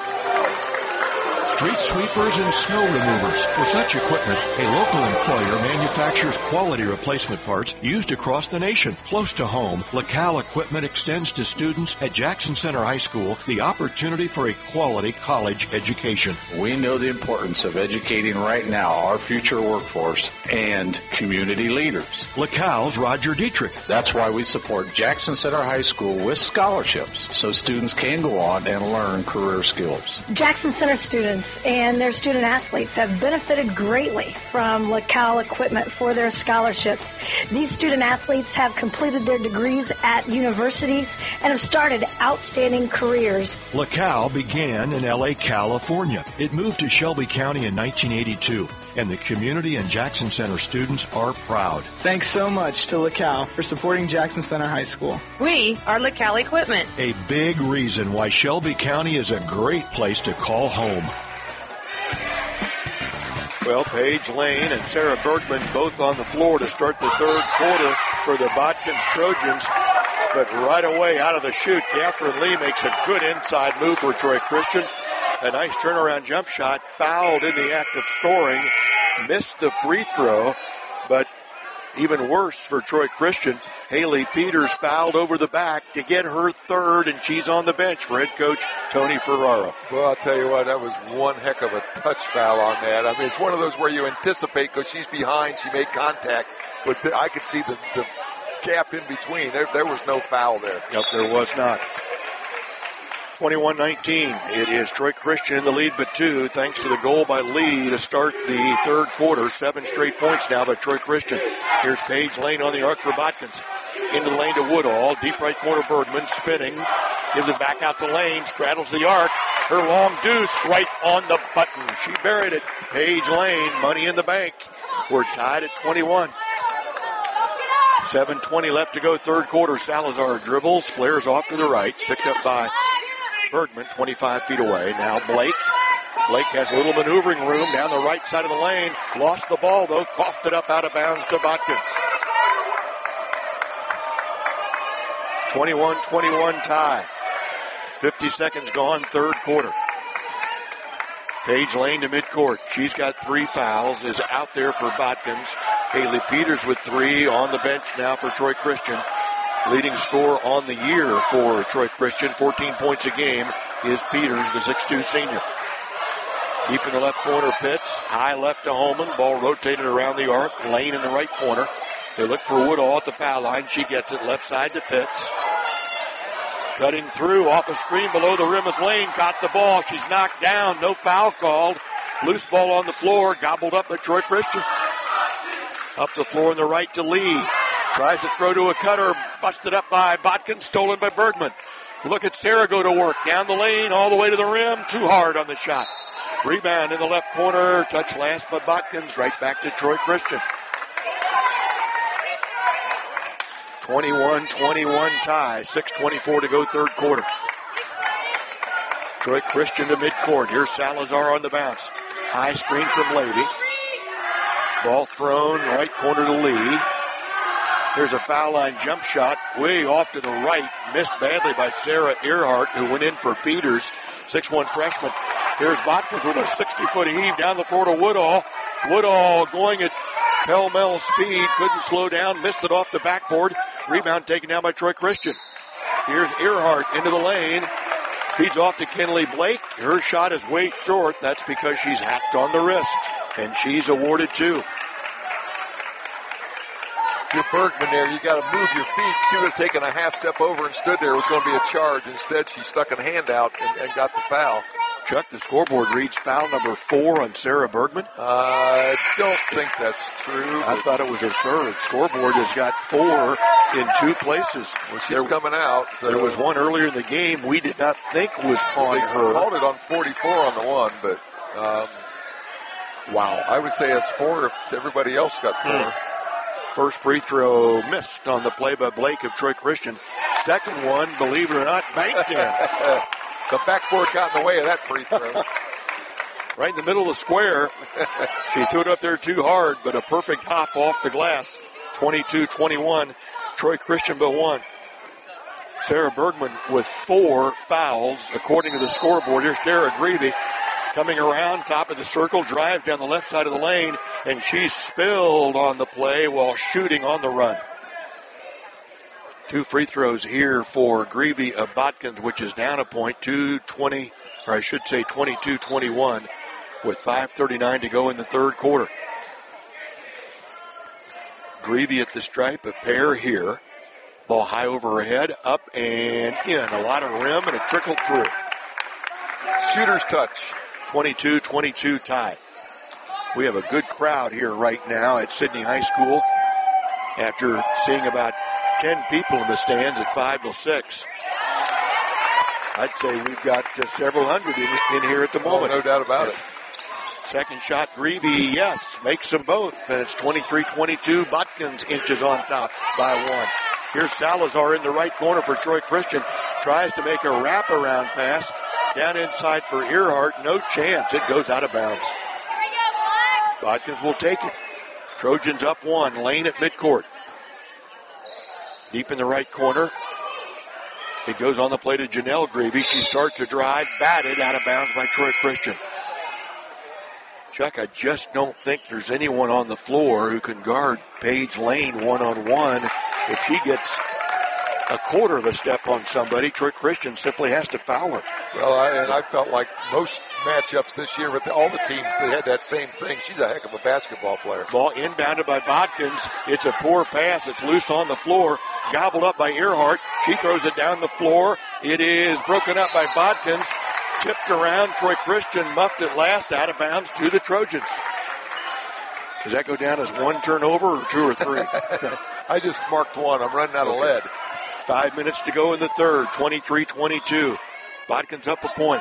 Street sweepers and snow removers. For such equipment, a local employer manufactures quality replacement parts used across the nation. Close to home, LaCal Equipment extends to students at Jackson Center High School the opportunity for a quality college education. We know the importance of educating right now our future workforce and community leaders. LaCal's Roger Dietrich. That's why we support Jackson Center High School with scholarships so students can go on and learn career skills. Jackson Center students and their student athletes have benefited greatly from LaCal Equipment for their scholarships. These student athletes have completed their degrees at universities and have started outstanding careers. LaCal began in L A, California. It moved to Shelby County in nineteen eighty-two, and the community and Jackson Center students are proud. Thanks so much to LaCal for supporting Jackson Center High School. We are LaCal Equipment. A big reason why Shelby County is a great place to call home. Well, Paige Lane and Sarah Bergman both on the floor to start the third quarter for the Botkins Trojans. But right away out of the chute, Catherine Lee makes a good inside move for Troy Christian. A nice turnaround jump shot, fouled in the act of scoring, missed the free throw, but even worse for Troy Christian, Haley Peters fouled over the back to get her third, and she's on the bench for head coach Tony Ferraro. Well, I'll tell you what, that was one heck of a touch foul on that. I mean, it's one of those where you anticipate because she's behind, she made contact, but th- I could see the, the gap in between. There, there was no foul there. Yep, there was not. twenty-one nineteen. It is Troy Christian in the lead, but two, thanks to the goal by Lee to start the third quarter. Seven straight points now by Troy Christian. Here's Paige Lane on the arc for Botkins. Into the lane to Woodall. Deep right corner, Bergman spinning. Gives it back out to Lane. Straddles the arc. Her long deuce right on the button. She buried it. Paige Lane, money in the bank. We're tied at twenty-one. seven twenty left to go, third quarter. Salazar dribbles, flares off to the right. Picked up by Bergman, twenty-five feet away. Now Blake. Blake has a little maneuvering room down the right side of the lane. Lost the ball, though. Coughed it up out of bounds to Botkins. twenty-one twenty-one tie. fifty seconds gone, third quarter. Paige Lane to midcourt. She's got three fouls, is out there for Botkins. Haley Peters with three on the bench now for Troy Christian. Leading scorer on the year for Troy Christian, fourteen points a game, is Peters, the six two senior. Deep in the left corner, Pitts. High left to Holman. Ball rotated around the arc. Lane in the right corner. They look for Woodall at the foul line. She gets it left side to Pitts. Cutting through off a screen below the rim is Lane. Got the ball. She's knocked down. No foul called. Loose ball on the floor. Gobbled up by Troy Christian. Up the floor on the right to Lee. Tries to throw to a cutter. Busted up by Botkins. Stolen by Bergman. Look at Sarah go to work. Down the lane. All the way to the rim. Too hard on the shot. Rebound in the left corner. Touch last by Botkins. Right back to Troy Christian. twenty-one twenty-one tie. six twenty-four to go, third quarter. Troy Christian to midcourt. Here's Salazar on the bounce. High screen from Levy. Ball thrown right corner to Lee. There's a foul line jump shot way off to the right. Missed badly by Sarah Earhart, who went in for Peters, six one freshman. Here's Botkins with a sixty-foot heave down the floor to Woodall. Woodall going at pell-mell speed, couldn't slow down, missed it off the backboard. Rebound taken down by Troy Christian. Here's Earhart into the lane. Feeds off to Kinley Blake. Her shot is way short. That's because she's hacked on the wrist, and she's awarded two. You're Bergman there. You got to move your feet. She would have taken a half step over and stood there. It was going to be a charge. Instead, she stuck a hand out and, and got the foul. Chuck, the scoreboard reads foul number four on Sarah Bergman. Uh, I don't think that's true. I thought it was her third. Scoreboard has got four in two places. Well, she's there, coming out. So there was one earlier in the game we did not think was on they her. They called it on forty-four on the one, but um, wow. I would say it's four if everybody else got four. Hmm. First free throw missed on the play by Blake of Troy Christian. Second one, believe it or not, banked in. The backboard got in the way of that free throw. Right in the middle of the square. She threw it up there too hard, but a perfect hop off the glass. twenty-two twenty-one. Troy Christian but one. Sarah Bergman with four fouls, according to the scoreboard. Here's Tara Greavy coming around, top of the circle, drives down the left side of the lane, and she spilled on the play while shooting on the run. Two free throws here for Greavy of Botkins, which is down a point, two twenty, or I should say twenty-two twenty-one, with five thirty-nine to go in the third quarter. Greavy at the stripe, a pair here. Ball high over her head, up and in. A lot of rim, and it trickled through. Shooter's touch. twenty-two twenty-two tie. We have a good crowd here right now at Sydney High School after seeing about ten people in the stands at five till six. I'd say we've got uh, several hundred in, in here at the moment. Oh, no doubt about it. Second shot, Greavy, yes, makes them both, and it's twenty-three twenty-two. Botkins inches on top by one. Here's Salazar in the right corner for Troy Christian. Tries to make a wraparound pass. Down inside for Earhart. No chance. It goes out of bounds. Botkins will take it. Trojans up one. Lane at midcourt. Deep in the right corner. It goes on the play to Janelle Greavy. She starts to drive. Batted out of bounds by Troy Christian. Chuck, I just don't think there's anyone on the floor who can guard Paige Lane one-on-one. If she gets a quarter of a step on somebody, Troy Christian simply has to foul her. Well, I, and I felt like most matchups this year with all the teams, they had that same thing. She's a heck of a basketball player. Ball inbounded by Botkins. It's a poor pass. It's loose on the floor. Gobbled up by Earhart. She throws it down the floor. It is broken up by Botkins. Tipped around. Troy Christian muffed it last out of bounds to the Trojans. Does that go down as one turnover or two or three? I just marked one. I'm running out of okay. lead. Five minutes to go in the third. twenty-three twenty-two. Botkins up a point.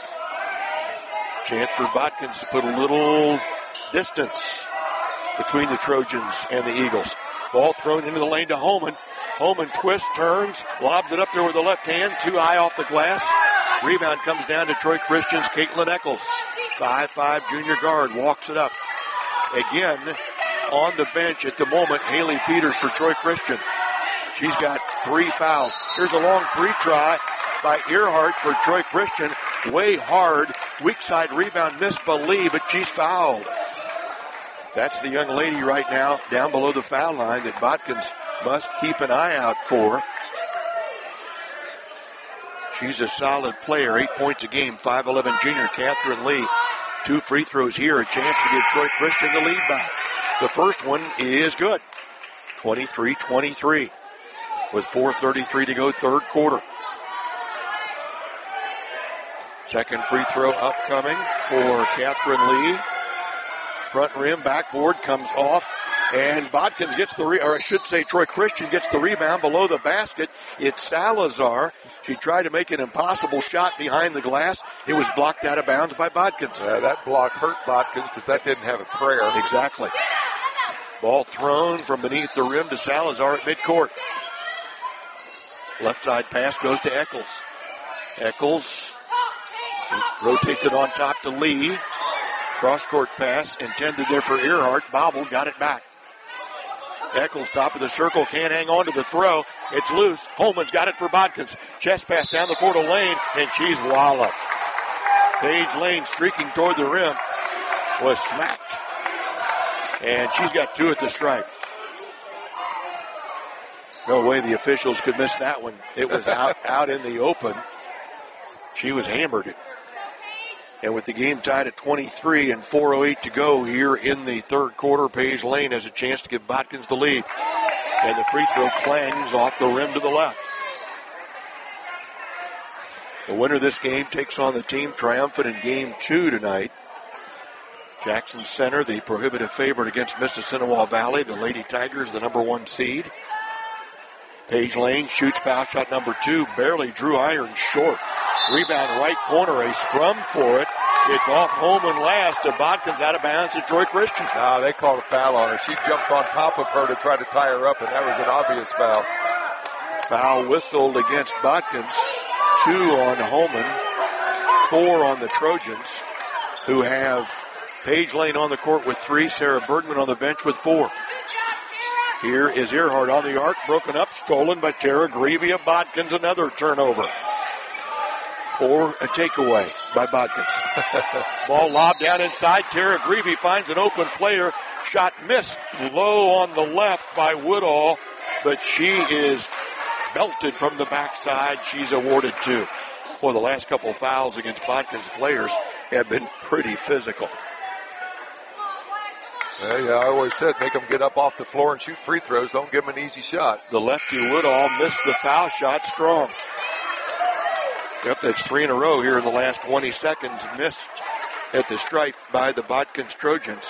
Chance for Botkins to put a little distance between the Trojans and the Eagles. Ball thrown into the lane to Holman. Holman twists, turns, lobs it up there with the left hand. Too high off the glass. Rebound comes down to Troy Christian's Caitlin Eccles. five five junior guard walks it up. Again, on the bench at the moment, Haley Peters for Troy Christian. She's got three fouls. Here's a long three try by Earhart for Troy Christian. Way hard. Weak side rebound missed by Lee, but she's fouled. That's the young lady right now down below the foul line that Botkins must keep an eye out for. She's a solid player. Eight points a game. five eleven junior Catherine Lee. Two free throws here. A chance to give Troy Christian the lead back. The first one is good. twenty-three twenty-three. With four thirty-three to go, third quarter. Second free throw upcoming for Catherine Lee. Front rim, backboard, comes off. And Botkins gets the, re- or I should say Troy Christian gets the rebound below the basket. It's Salazar. She tried to make an impossible shot behind the glass. It was blocked out of bounds by Botkins. Uh, that block hurt Botkins because that didn't have a prayer. Exactly. Ball thrown from beneath the rim to Salazar at midcourt. Left side pass goes to Eccles. Eccles rotates it on top to Lee. Cross-court pass intended there for Earhart. Bobble got it back. Eccles, top of the circle, can't hang on to the throw. It's loose. Holman's got it for Bodkins. Chest pass down the floor to Lane, and she's walloped. Paige Lane streaking toward the rim was smacked. And she's got two at the stripe. No way the officials could miss that one. It was out, out in the open. She was hammered. And with the game tied at twenty-three and four oh eight to go here in the third quarter, Paige Lane has a chance to give Bodkins the lead. And the free throw clangs off the rim to the left. The winner of this game takes on the team triumphant in game two tonight. Jackson Center, the prohibitive favorite against Mississinewa Valley. The Lady Tigers, the number one seed. Paige Lane shoots foul shot number two. Barely drew iron short. Rebound right corner, a scrum for it. It's off Holman last to Bodkins out of bounds to Troy Christian. No, they called a foul on her. She jumped on top of her to try to tie her up, and that was an obvious foul. Foul whistled against Bodkins. Two on Holman. Four on the Trojans, who have Paige Lane on the court with three. Sarah Bergman on the bench with four. Here is Earhart on the arc, broken up, stolen by Tara Greavy of Bodkins. Another turnover. Or a takeaway by Bodkins. Ball lobbed down inside. Tara Greavy finds an open player. Shot missed low on the left by Woodall, but she is belted from the backside. She's awarded two. Well, the last couple of fouls against Bodkins players have been pretty physical. Yeah, yeah, I always said make them get up off the floor and shoot free throws. Don't give them an easy shot. The lefty Woodall missed the foul shot strong. Yep, that's three in a row here in the last twenty seconds. Missed at the stripe by the Bodkins Trojans.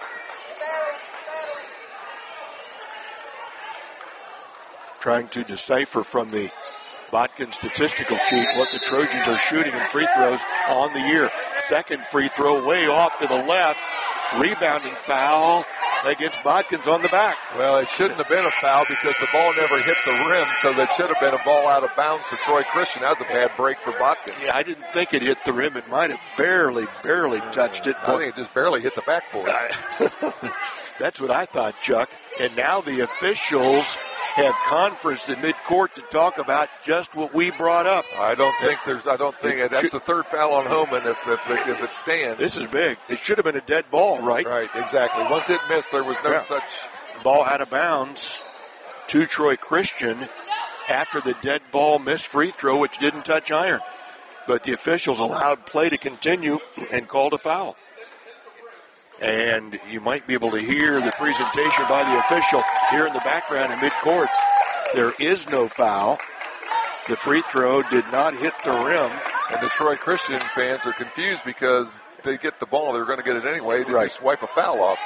Trying to decipher from the Bodkins statistical sheet what the Trojans are shooting in free throws on the year. Second free throw way off to the left. Rebounding foul against Bodkins on the back. Well, it shouldn't have been a foul because the ball never hit the rim, so that should have been a ball out of bounds for Troy Christian. That was a bad break for Bodkins. Yeah, I didn't think it hit the rim. It might have barely, barely touched it. I think it just barely hit the backboard. That's what I thought, Chuck. And now the officials have conferenced in midcourt to talk about just what we brought up. I don't think there's, I don't think, that's the third foul on Holman if, if, if it stands. This is big. It should have been a dead ball, right? Right, exactly. Once it missed, there was no yeah. such. Ball out of bounds to Troy Christian after the dead ball missed free throw, which didn't touch iron. But the officials allowed play to continue and called a foul. And you might be able to hear the presentation by the official here in the background in midcourt. There is no foul. The free throw did not hit the rim. And the Troy Christian fans are confused because they get the ball. They're going to get it anyway. They right. just wipe a foul off.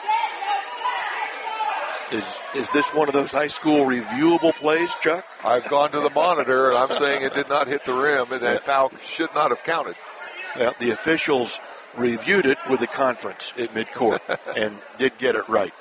Is is this one of those high school reviewable plays, Chuck? I've gone to the monitor, and I'm saying it did not hit the rim, and that foul should not have counted. Well, the officials reviewed it with the conference at midcourt and did get it right.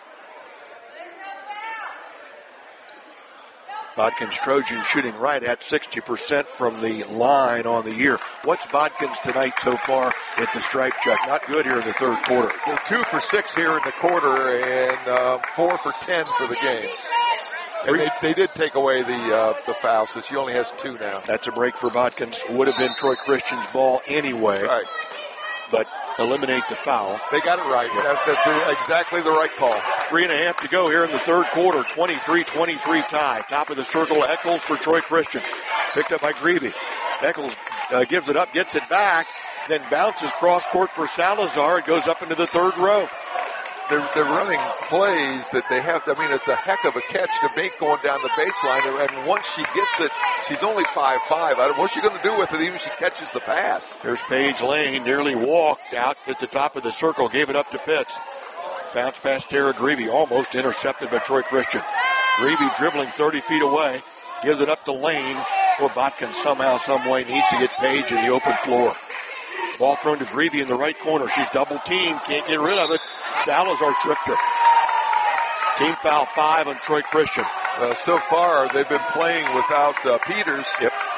Bodkins Trojans shooting right at sixty percent from the line on the year. What's Bodkins tonight so far at the stripe, Chuck? Not good here in the third quarter. Well, two for six here in the quarter and uh, four for ten for the game. And they, they did take away the uh, the foul, so she only has two now. That's a break for Bodkins. Would have been Troy Christian's ball anyway. Right. But eliminate the foul. They got it right. Yeah. That's, that's exactly the right call. Three and a half to go here in the third quarter. twenty-three twenty-three tie. Top of the circle, Eccles for Troy Christian. Picked up by Greavy. Eccles uh, gives it up, gets it back, then bounces cross court for Salazar. It goes up into the third row. They're, they're running plays that they have. I mean, it's a heck of a catch to make going down the baseline. And once she gets it, she's only five five. What's she going to do with it even if she catches the pass? There's Paige Lane, nearly walked out at the top of the circle, gave it up to Pitts. Bounce past Tara Greavy, almost intercepted by Troy Christian. Greavy dribbling thirty feet away, gives it up to Lane. Or Bodkins somehow, some way needs to get Paige in the open floor. Ball thrown to Greavy in the right corner. She's double teamed, can't get rid of it. Salazar tripped her. Team foul five on Troy Christian. Uh, so far, they've been playing without uh, Peters. Yep.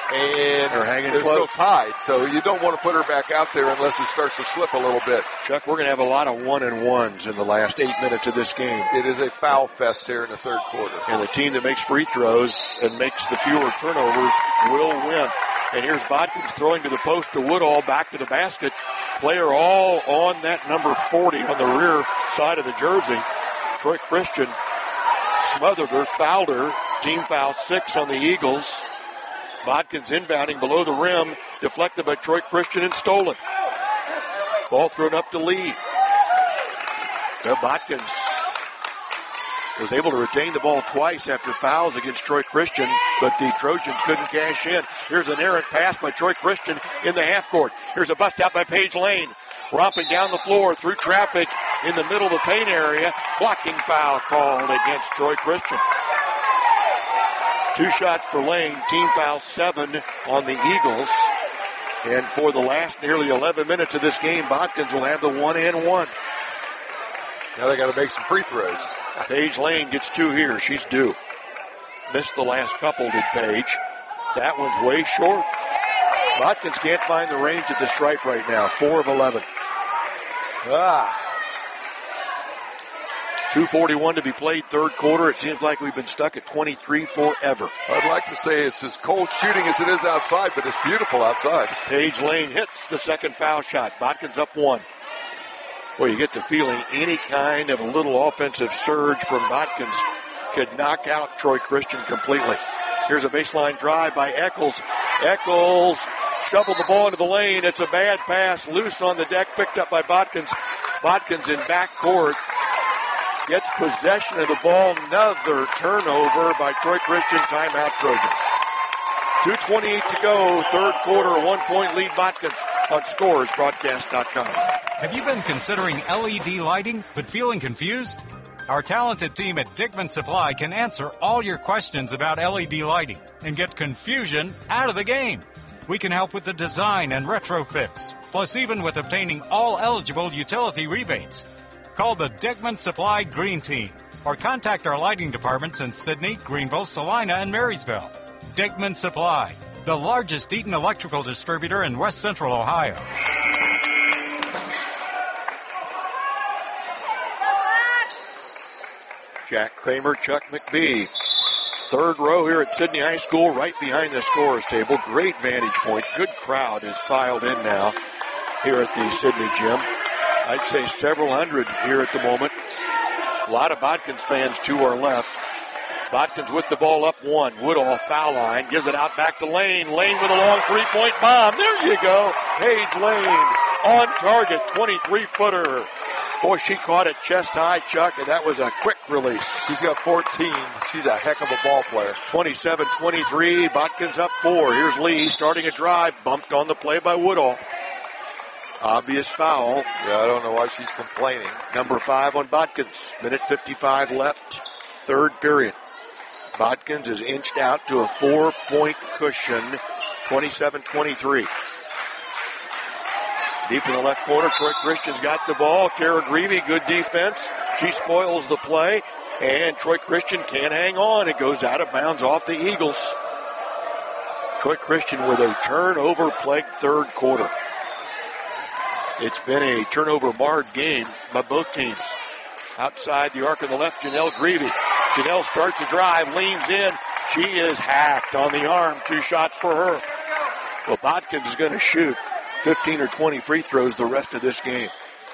and they're hanging they're close. still tied. So you don't want to put her back out there unless it starts to slip a little bit. Chuck, we're going to have a lot of one and ones in the last eight minutes of this game. It is a foul fest here in the third quarter. And the team that makes free throws and makes the fewer turnovers will win. And here's Bodkins throwing to the post to Woodall, back to the basket. Player all on that number forty on the rear side of the jersey. Troy Christian smothered her, fouled her. Team foul six on the Eagles. Bodkins inbounding below the rim, deflected by Troy Christian and stolen. Ball thrown up to Lee. Now Bodkins was able to retain the ball twice after fouls against Troy Christian, but the Trojans couldn't cash in. Here's an errant pass by Troy Christian in the half court. Here's a bust out by Paige Lane. Romping down the floor through traffic in the middle of the paint area. Blocking foul called against Troy Christian. Two shots for Lane. Team foul seven on the Eagles. And for the last nearly eleven minutes of this game, Bodkins will have the one and one. Now they got to make some free throws. Paige Lane gets two here. She's due. Missed the last couple, did Paige. That one's way short. Bodkins can't find the range at the stripe right now. Four of eleven. Ah. two forty-one to be played, third quarter. It seems like we've been stuck at twenty-three forever. I'd like to say it's as cold shooting as it is outside, but it's beautiful outside. Paige Lane hits the second foul shot. Bodkins up one. Well, you get the feeling any kind of a little offensive surge from Bodkins could knock out Troy Christian completely. Here's a baseline drive by Eccles. Eccles shoveled the ball into the lane. It's a bad pass, loose on the deck, picked up by Bodkins. Bodkins in backcourt gets possession of the ball. Another turnover by Troy Christian. Timeout Trojans. two twenty-eight to go, third quarter, a one-point lead Bodkins on scores broadcast dot com. Have you been considering L E D lighting but feeling confused? Our talented team at Dickman Supply can answer all your questions about L E D lighting and get confusion out of the game. We can help with the design and retrofits, plus even with obtaining all eligible utility rebates. Call the Dickman Supply Green Team or contact our lighting departments in Sydney, Greenville, Salina, and Marysville. Dickman Supply, the largest Eaton electrical distributor in West Central Ohio. Jack Kramer, Chuck McBee. Third row here at Sydney High School, right behind the scorer's table. Great vantage point. Good crowd is filed in now here at the Sydney gym. I'd say several hundred here at the moment. A lot of Bodkins fans to our left. Bodkins with the ball up one. Woodall foul line. Gives it out back to Lane. Lane with a long three-point bomb. There you go. Paige Lane on target. twenty-three footer. Boy, she caught it chest high, Chuck, and that was a quick release. She's got fourteen. She's a heck of a ball player. twenty-seven twenty-three. Bodkins up four. Here's Lee starting a drive. Bumped on the play by Woodall. Obvious foul. Yeah, I don't know why she's complaining. Number five on Bodkins. Minute fifty-five left. Third period. Bodkins is inched out to a four-point cushion. twenty-seven twenty-three. Deep in the left corner, Troy Christian's got the ball. Tara Greavy, good defense. She spoils the play, and Troy Christian can't hang on. It goes out of bounds off the Eagles. Troy Christian with a turnover-plagued third quarter. It's been a turnover-marred game by both teams. Outside the arc on the left, Janelle Greavy. Janelle starts a drive, leans in. She is hacked on the arm. Two shots for her. Well, Bodkins is going to shoot fifteen or twenty free throws the rest of this game.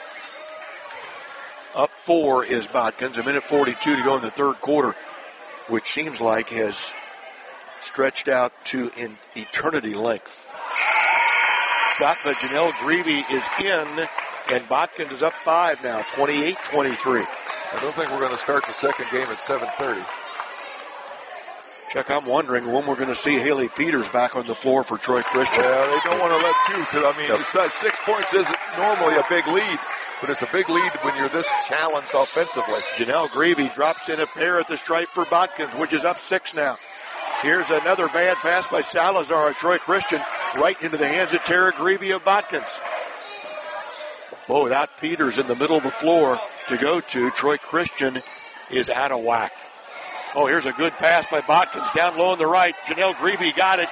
Up four is Bodkins. A minute forty-two to go in the third quarter, which seems like has stretched out to an eternity length. Shot by Janelle Greavy is in, and Bodkins is up five now, twenty-eight twenty-three. I don't think we're going to start the second game at seven thirty. Chuck, I'm wondering when we're going to see Haley Peters back on the floor for Troy Christian. Yeah, they don't want to let two, because, I mean, yep. Besides six points isn't normally a big lead, but it's a big lead when you're this challenged offensively. Janelle Greavy drops in a pair at the stripe for Bodkins, which is up six now. Here's another bad pass by Salazar of Troy Christian, right into the hands of Tara Greavy of Bodkins. Well, without Peters in the middle of the floor to go to, Troy Christian is out of whack. Oh, here's a good pass by Bodkins down low on the right. Janelle Greavy got it.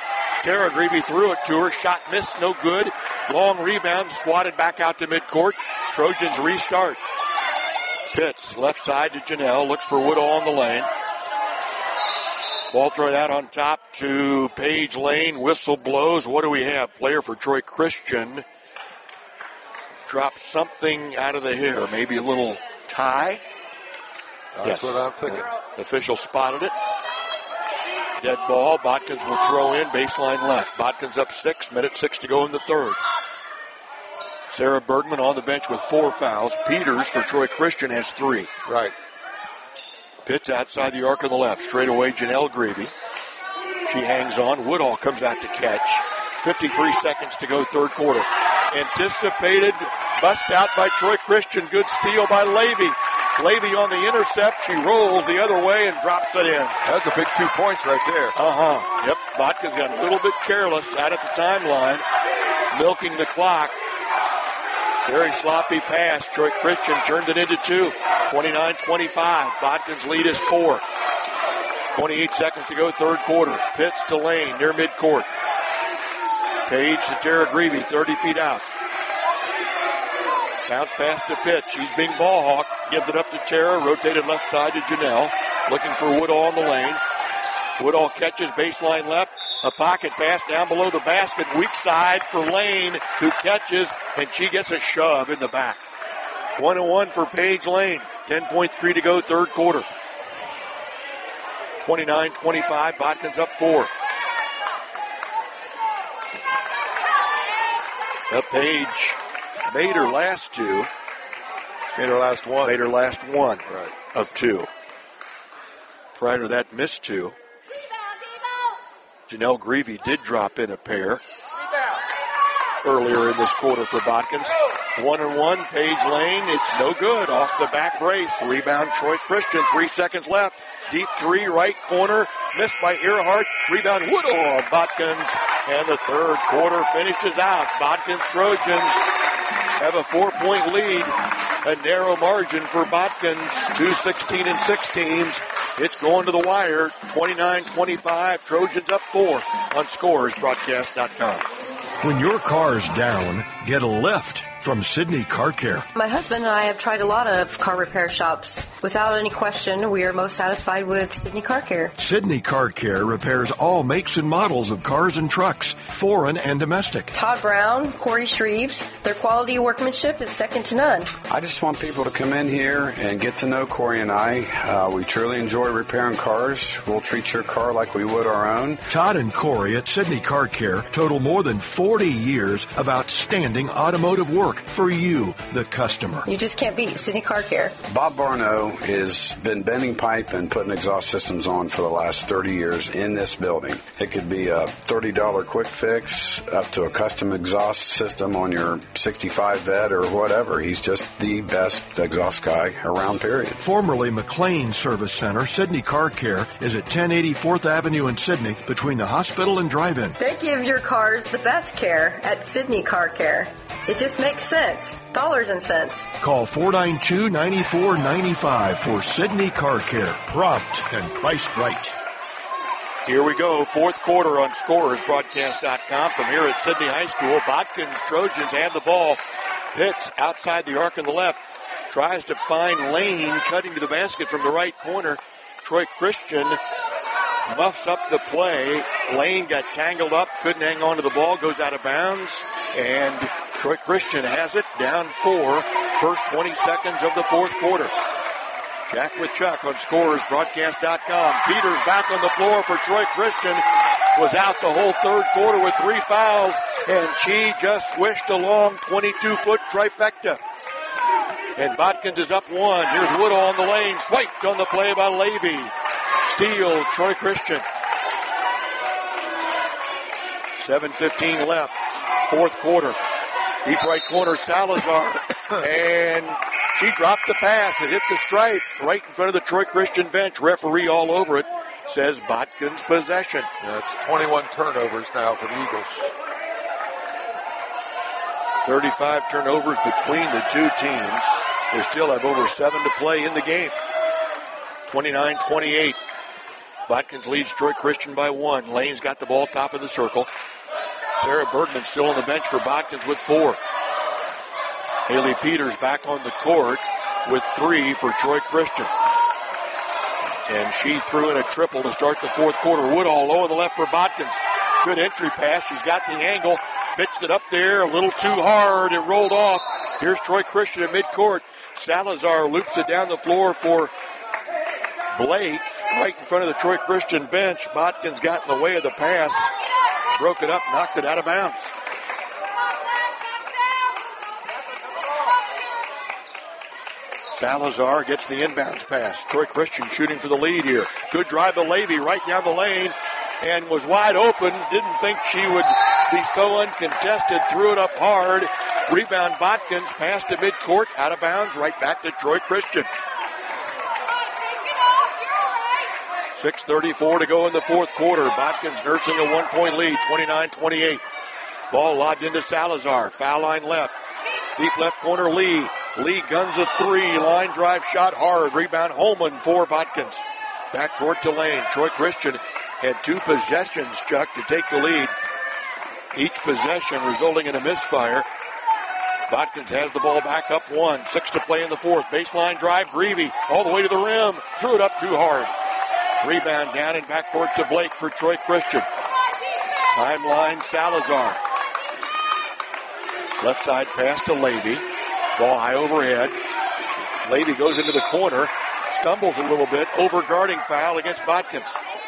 Tara Greavy threw it to her. Shot missed, no good. Long rebound, swatted back out to midcourt. Trojans restart. Pitts, left side to Janelle. Looks for Woodall on the lane. Ball thrown out on top to Paige Lane. Whistle blows. What do we have? Player for Troy Christian. Dropped something out of the hair. Maybe a little tie. That's yes. what I'm thinking. The official spotted it. Dead ball. Botkins will throw in. Baseline left. Botkins up six. Minute six to go in the third. Sarah Bergman on the bench with four fouls. Peters for Troy Christian has three. Right. Pitts outside the arc on the left. Straight away, Janelle Greavy. She hangs on. Woodall comes out to catch. fifty-three seconds to go, third quarter. Anticipated. Bust out by Troy Christian. Good steal by Levy. Levy on the intercept. She rolls the other way and drops it in. That's a big two points right there. Uh-huh. Yep. Botkins got a little bit careless out at the timeline. Milking the clock. Very sloppy pass. Troy Christian turned it into two. twenty-nine twenty-five. Botkins' lead is four. twenty-eight seconds to go, third quarter. Pitts to Lane near midcourt. Page to Tara Greavy, thirty feet out. Bounce pass to Pitts. She's being ball hawk. Gives it up to Tara. Rotated left side to Janelle. Looking for Woodall on the lane. Woodall catches baseline left. A pocket pass down below the basket. Weak side for Lane, who catches, and she gets a shove in the back. One and one for Paige Lane. ten point three to go, third quarter. twenty-nine twenty-five. Botkins up four. Now Paige made her last two. Made her last one. Made her last one right. of two. Prior to that, missed two. Janelle Greavy did drop in a pair earlier in this quarter for Botkins. One and one, Paige Lane. It's no good. Off the back brace. Rebound, Troy Christian. Three seconds left. Deep three, right corner. Missed by Earhart. Rebound, Woodall on Botkins. And the third quarter finishes out. Botkins Trojans have a four-point lead. A narrow margin for Botkins. Two sixteen and six teams. It's going to the wire. twenty-nine twenty-five. Trojans up four on Scores Broadcast dot com. When your car's down, get a lift from Sydney Car Care. My husband and I have tried a lot of car repair shops. Without any question, we are most satisfied with Sydney Car Care. Sydney Car Care repairs all makes and models of cars and trucks, foreign and domestic. Todd Brown, Corey Shreves, their quality workmanship is second to none. I just want people to come in here and get to know Corey and I. Uh, we truly enjoy repairing cars. We'll treat your car like we would our own. Todd and Corey at Sydney Car Care total more than forty years of outstanding automotive work for you, the customer. You just can't beat Sydney Car Care. Bob Barno has been bending pipe and putting exhaust systems on for the last thirty years in this building. It could be a thirty dollars quick fix up to a custom exhaust system on your sixty-five Vet or whatever. He's just the best exhaust guy around, period. Formerly McLean Service Center, Sydney Car Care is at ten eighty fourth Avenue in Sydney between the hospital and drive-in. They give your cars the best care at Sydney Car Care. It just makes sense. Dollars and cents. Call four nine two, nine four nine five for Sydney Car Care. Prompt and priced right. Here we go, fourth quarter on Scorers Broadcast dot com from here at Sydney High School. Botkins Trojans have the ball. Pitts outside the arc on the left. Tries to find Lane cutting to the basket from the right corner. Troy Christian muffs up the play. Lane got tangled up, couldn't hang on to the ball, goes out of bounds, and Troy Christian has it, down four, first twenty seconds of the fourth quarter. Jack with Chuck on Scorers Broadcast dot com. Peters back on the floor for Troy Christian. Was out the whole third quarter with three fouls, and she just swished a long twenty-two foot trifecta. And Botkins is up one. Here's Woodall on the lane. Swiped on the play by Levy. Steal, Troy Christian. seven fifteen left, fourth quarter. Deep right corner, Salazar. And she dropped the pass. It hit the stripe right in front of the Troy Christian bench. Referee all over it. Says Botkins possession. That's twenty-one turnovers now for the Eagles. thirty-five turnovers between the two teams. They still have over seven to play in the game. twenty-nine twenty-eight. Botkins leads Troy Christian by one. Lane's got the ball top of the circle. Sarah Bergman still on the bench for Botkins with four. Haley Peters back on the court with three for Troy Christian. And she threw in a triple to start the fourth quarter. Woodall low on the left for Botkins. Good entry pass. She's got the angle. Pitched it up there a little too hard. It rolled off. Here's Troy Christian at midcourt. Salazar loops it down the floor for Blake right in front of the Troy Christian bench. Botkins got in the way of the pass. Broke it up, knocked it out of bounds. Salazar gets the inbounds pass. Troy Christian shooting for the lead here. Good drive to Levy right down the lane and was wide open. Didn't think she would be so uncontested. Threw it up hard. Rebound Botkins. Pass to midcourt. Out of bounds. Right back to Troy Christian. six thirty-four to go in the fourth quarter. Botkins nursing a one-point lead, twenty-nine twenty-eight. Ball lobbed into Salazar. Foul line left. Deep left corner, Lee. Lee guns a three. Line drive shot hard. Rebound Holman for Botkins. Backcourt to Lane. Troy Christian had two possessions, Chuck, to take the lead. Each possession resulting in a misfire. Botkins has the ball back up one. Six to play in the fourth. Baseline drive. Greavy all the way to the rim. Threw it up too hard. Rebound down and backcourt to Blake for Troy Christian. Timeline Salazar. Left side pass to Levy. Ball high overhead. Levy goes into the corner. Stumbles a little bit. Over guarding foul against Botkins.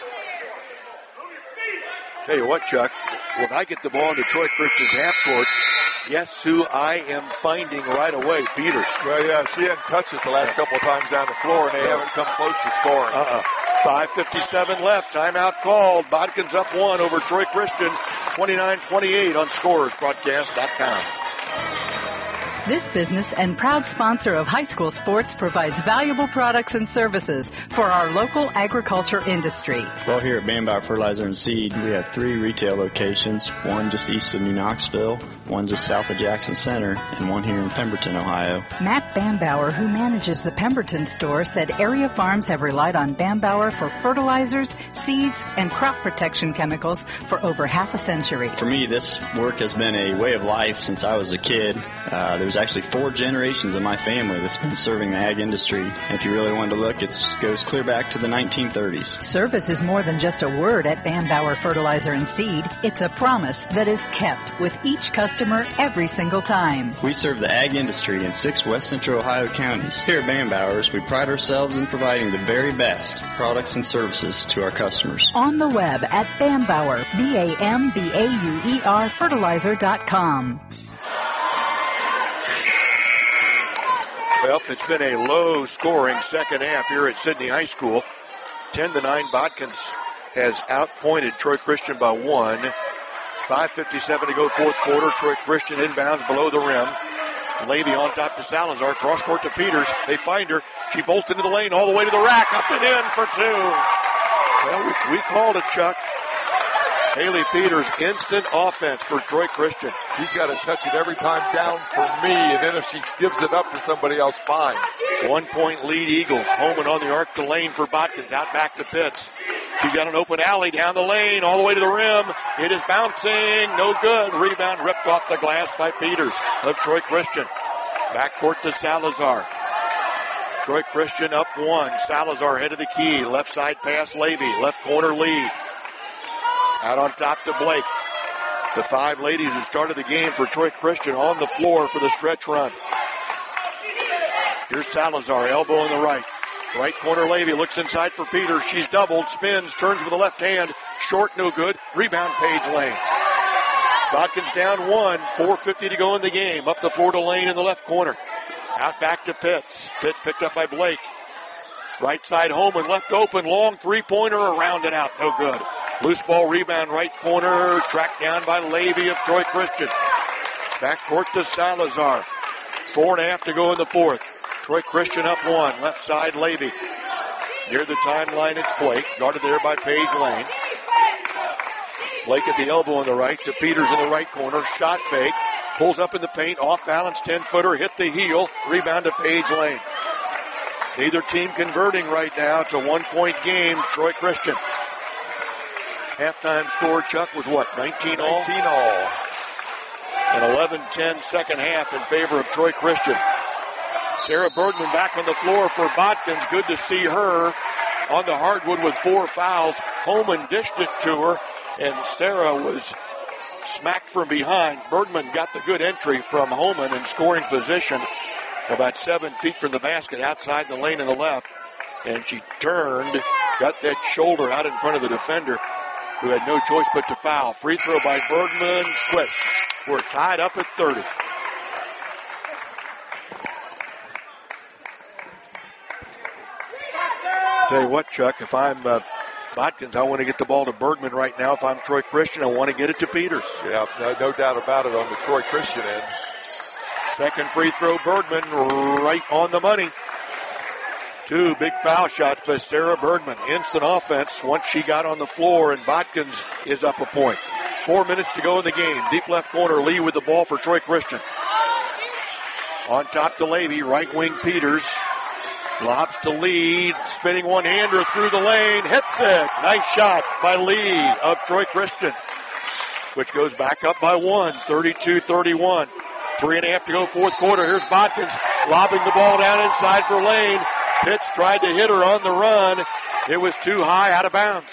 Tell you what, Chuck. When I get the ball into Troy Christian's half court, guess who I am finding right away? Peters. Well, yeah, she hadn't touched it the last couple of times down the floor, and they haven't come close to scoring. Uh-uh. five fifty-seven left. Timeout called. Botkins up one over Troy Christian. twenty-nine twenty-eight on scores broadcast dot com. This business and proud sponsor of high school sports provides valuable products and services for our local agriculture industry. Well, here at Bambauer Fertilizer and Seed, we have three retail locations, one just east of New Knoxville, one just south of Jackson Center, and one here in Pemberton, Ohio. Matt Bambauer, who manages the Pemberton store, said area farms have relied on Bambauer for fertilizers, seeds, and crop protection chemicals for over half a century. For me, this work has been a way of life since I was a kid. Uh, there's actually four generations of my family that's been serving the ag industry. And if you really wanted to look, it goes clear back to the nineteen thirties. Service is more than just a word at Bambauer Fertilizer and Seed. It's a promise that is kept with each customer every single time. We serve the ag industry in six west central Ohio counties. Here at Bambauer's, we pride ourselves in providing the very best products and services to our customers. On the web at Bambauer, B A M B A U E R fertilizer dot com. Well, it's been a low-scoring second half here at Sidney High School. ten to nine, Botkins has outpointed Troy Christian by one. five fifty-seven to go fourth quarter. Troy Christian inbounds below the rim. Levy on top to Salazar. Cross court to Peters. They find her. She bolts into the lane all the way to the rack. Up and in for two. Well, we, we called it, Chuck. Haley Peters, instant offense for Troy Christian. She's got to touch it every time down for me, and then if she gives it up to somebody else, fine. One-point lead Eagles. Holman on the arc to Lane for Botkins. Out back to Pitts. She's got an open alley down the lane, all the way to the rim. It is bouncing. No good. Rebound ripped off the glass by Peters of Troy Christian. Backcourt to Salazar. Troy Christian up one. Salazar head of the key. Left side pass Levy. Left corner Lee. Out on top to Blake. The five ladies who started the game for Troy Christian on the floor for the stretch run. Here's Salazar, elbow on the right. Right corner Levy looks inside for Peters. She's doubled, spins, turns with the left hand. Short, no good. Rebound Paige Lane. Botkins down one. four fifty to go in the game. Up the floor to Lane in the left corner. Out back to Pitts. Pitts picked up by Blake. Right side Holman left open. Long three-pointer around and out. No good. Loose ball rebound right corner. Tracked down by Levy of Troy Christian. Backcourt to Salazar. Four and a half to go in the fourth. Troy Christian up one. Left side Levy. Near the timeline it's Blake. Guarded there by Paige Lane. Blake at the elbow on the right to Peters in the right corner. Shot fake. Pulls up in the paint. Off balance ten-footer. Hit the heel. Rebound to Paige Lane. Neither team converting right now. It's a one-point game. Troy Christian. Halftime score, Chuck, was what, nineteen all? nineteen all. An eleven ten second half in favor of Troy Christian. Sarah Bergman back on the floor for Botkins. Good to see her on the hardwood with four fouls. Holman dished it to her, and Sarah was smacked from behind. Bergman got the good entry from Holman in scoring position, about seven feet from the basket, outside the lane in the left. And she turned, got that shoulder out in front of the defender, who had no choice but to foul. Free throw by Bergman. Swish. We're tied up at thirty. Tell you what, Chuck, if I'm uh, Botkins, I want to get the ball to Bergman right now. If I'm Troy Christian, I want to get it to Peters. Yeah, no, no doubt about it on the Troy Christian end. Second free throw, Bergman, right on the money. Two big foul shots by Sarah Bergman. Instant offense once she got on the floor, and Botkins is up a point. Four minutes to go in the game. Deep left corner, Lee with the ball for Troy Christian. On top to Levy, right wing Peters. Lobs to Lee, spinning one-hander through the lane, hits it. Nice shot by Lee of Troy Christian, which goes back up by one, thirty-two thirty-one. Three and a half to go, fourth quarter. Here's Botkins lobbing the ball down inside for Lane. Pitts tried to hit her on the run. It was too high, out of bounds.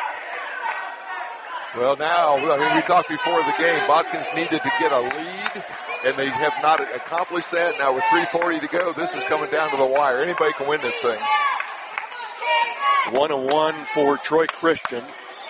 Well, now, I mean, we talked before the game, Botkins needed to get a lead, and they have not accomplished that. Now with three forty to go, this is coming down to the wire. Anybody can win this thing. One and one for Troy Christian.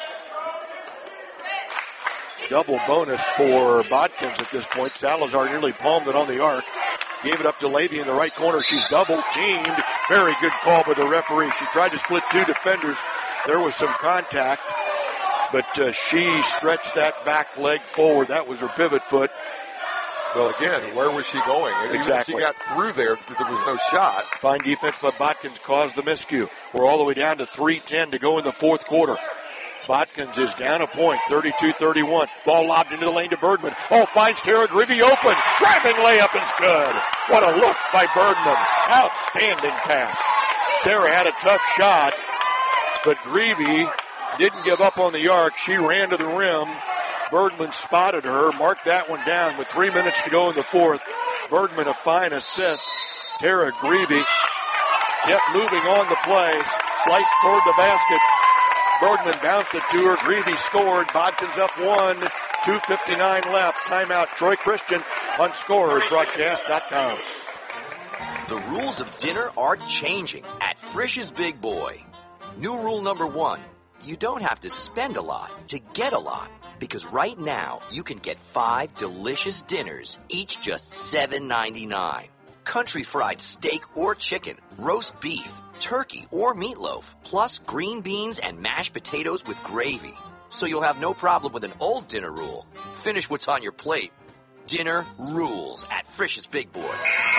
Double bonus for Botkins at this point. Salazar nearly palmed it on the arc. Gave it up to Levy in the right corner. She's double teamed. Very good call by the referee. She tried to split two defenders. There was some contact, but uh, she stretched that back leg forward. That was her pivot foot. Well, again, where was she going? Exactly. Even if she got through there, there was no shot. Fine defense, but Botkins caused the miscue. We're all the way down to three ten to go in the fourth quarter. Botkins is down a point, thirty-two thirty-one. Ball lobbed into the lane to Bergman. Oh, finds Tara Greavy open. Driving layup is good. What a look by Bergman. Outstanding pass. Sarah had a tough shot, but Greavy didn't give up on the arc. She ran to the rim. Bergman spotted her, marked that one down with three minutes to go in the fourth. Bergman a fine assist. Tara Greavy kept moving on the play, sliced toward the basket. Bergman bounced it to her. Greavy scored. Botkins up one. two fifty-nine left. Timeout. Troy Christian on Scorers Broadcast dot com. The rules of dinner are changing at Frisch's Big Boy. New rule number one. You don't have to spend a lot to get a lot. Because right now, you can get five delicious dinners, each just seven ninety-nine. Country fried steak or chicken, roast beef, turkey or meatloaf, plus green beans and mashed potatoes with gravy. So you'll have no problem with an old dinner rule. Finish what's on your plate. Dinner rules at Frisch's Big Boy.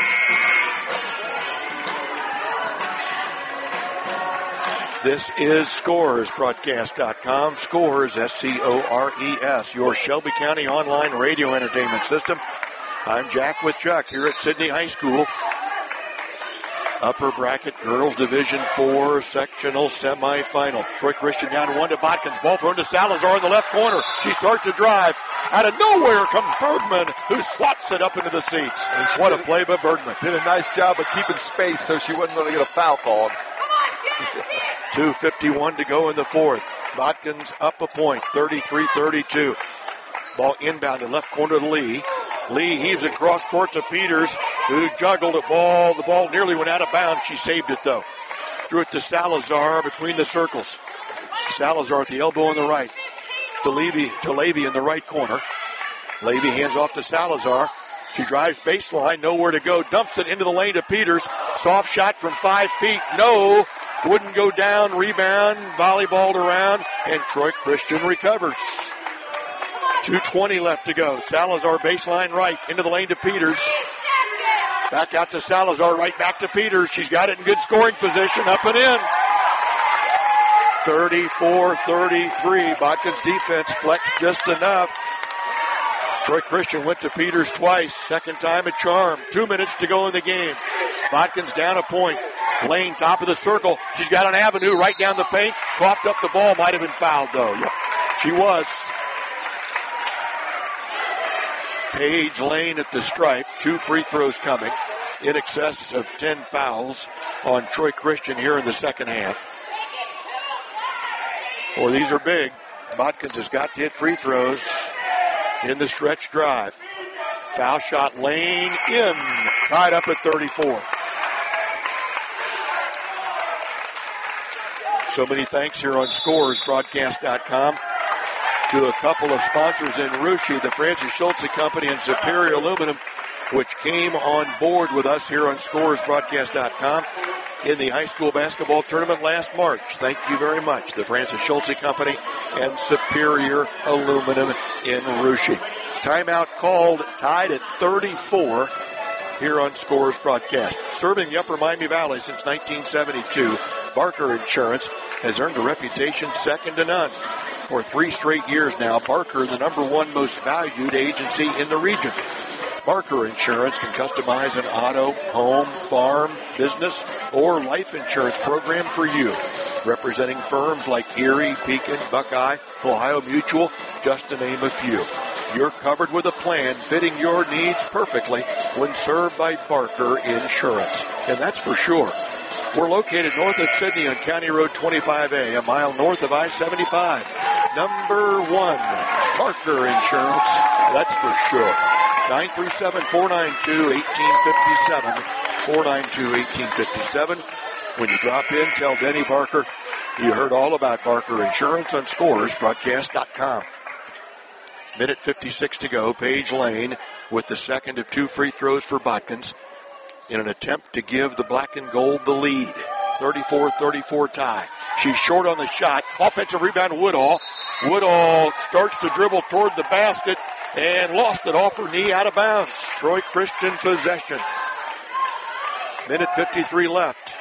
This is Scorers Broadcast dot com. Scores, S C O R E S, your Shelby County online radio entertainment system. I'm Jack with Chuck here at Sidney High School. Upper bracket girls division four sectional semifinal. Troy Christian down one to Botkins. Ball thrown to Salazar in the left corner. She starts to drive. Out of nowhere comes Bergman, who swats it up into the seats. What a play by Bergman. Did a nice job of keeping space so she wasn't going to get a foul called. two fifty-one to go in the fourth. Botkins up a point, thirty-three thirty-two. Ball inbound to left corner to Lee. Lee heaves it cross court to Peters, who juggled a ball. The ball nearly went out of bounds. She saved it, though. Threw it to Salazar between the circles. Salazar at the elbow on the right. To Levy, to Levy in the right corner. Levy hands off to Salazar. She drives baseline, nowhere to go. Dumps it into the lane to Peters. Soft shot from five feet. No. Wouldn't go down. Rebound. Volleyballed around. And Troy Christian recovers. two twenty left to go. Salazar baseline right. Into the lane to Peters. Back out to Salazar. Right back to Peters. She's got it in good scoring position. Up and in. thirty-four thirty-three. Botkins defense flexed just enough. Troy Christian went to Peters twice. Second time a charm. Two minutes to go in the game. Botkins down a point. Lane, top of the circle. She's got an avenue right down the paint. Coughed up the ball. Might have been fouled, though. Yep, she was. Paige Lane at the stripe. Two free throws coming. In excess of ten fouls on Troy Christian here in the second half. Well, these are big. Botkins has got to hit free throws in the stretch drive. Foul shot, Lane in. Tied up at thirty-four. So many thanks here on Scores Broadcast dot com to a couple of sponsors in Russia, the Francis Schulze Company and Superior Aluminum, which came on board with us here on Scores Broadcast dot com in the high school basketball tournament last March. Thank you very much, the Francis Schulze Company and Superior Aluminum in Russia. Timeout called, tied at thirty-four here on Scores Broadcast. Serving the Upper Miami Valley since nineteen seventy-two, Barker Insurance has earned a reputation second to none. For three straight years now, Barker, the number one most valued agency in the region. Barker Insurance can customize an auto, home, farm, business, or life insurance program for you. Representing firms like Erie, Pekin, Buckeye, Ohio Mutual, just to name a few. You're covered with a plan fitting your needs perfectly when served by Barker Insurance. And that's for sure. We're located north of Sydney on County Road twenty-five A, a mile north of I seventy-five. Number one, Barker Insurance, that's for sure. nine three seven, four nine two, one eight five seven, four nine two, one eight five seven. When you drop in, tell Denny Barker you heard all about Barker Insurance on Scores Broadcast dot com. Minute fifty-six to go. Paige Lane with the second of two free throws for Botkins in an attempt to give the black and gold the lead. thirty-four thirty-four tie. She's short on the shot. Offensive rebound, Woodall. Woodall starts to dribble toward the basket and lost it off her knee out of bounds. Troy Christian possession. Minute fifty-three left.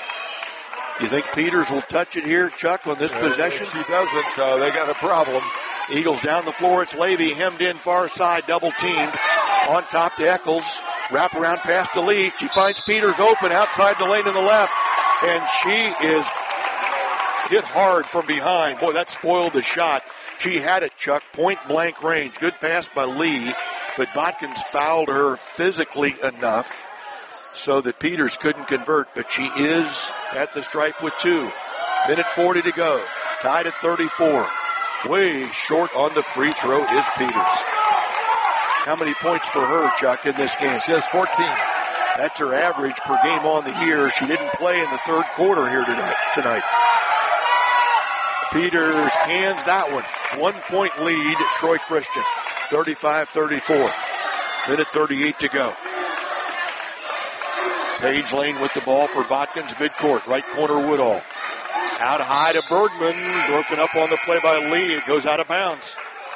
You think Peters will touch it here, Chuck, on this uh, possession? If she doesn't, uh, they got a problem. Eagles down the floor. It's Levy hemmed in far side, double teamed. On top to Eccles. Wrap around pass to Lee. She finds Peters open outside the lane in the left. And she is hit hard from behind. Boy, that spoiled the shot. She had it, Chuck, point blank range. Good pass by Lee. But Botkins fouled her physically enough so that Peters couldn't convert. But she is at the stripe with two. Minute forty to go. Tied at thirty-four. Way short on the free throw is Peters. How many points for her, Chuck, in this game? She has fourteen. That's her average per game on the year. She didn't play in the third quarter here tonight. tonight. Peters cans that one. One-point lead, Troy Christian. thirty-five thirty-four. Minute thirty-eight to go. Paige Lane with the ball for Botkins, midcourt. Right corner, Woodall. Out high to Bergman. Broken up on the play by Lee. It goes out of bounds.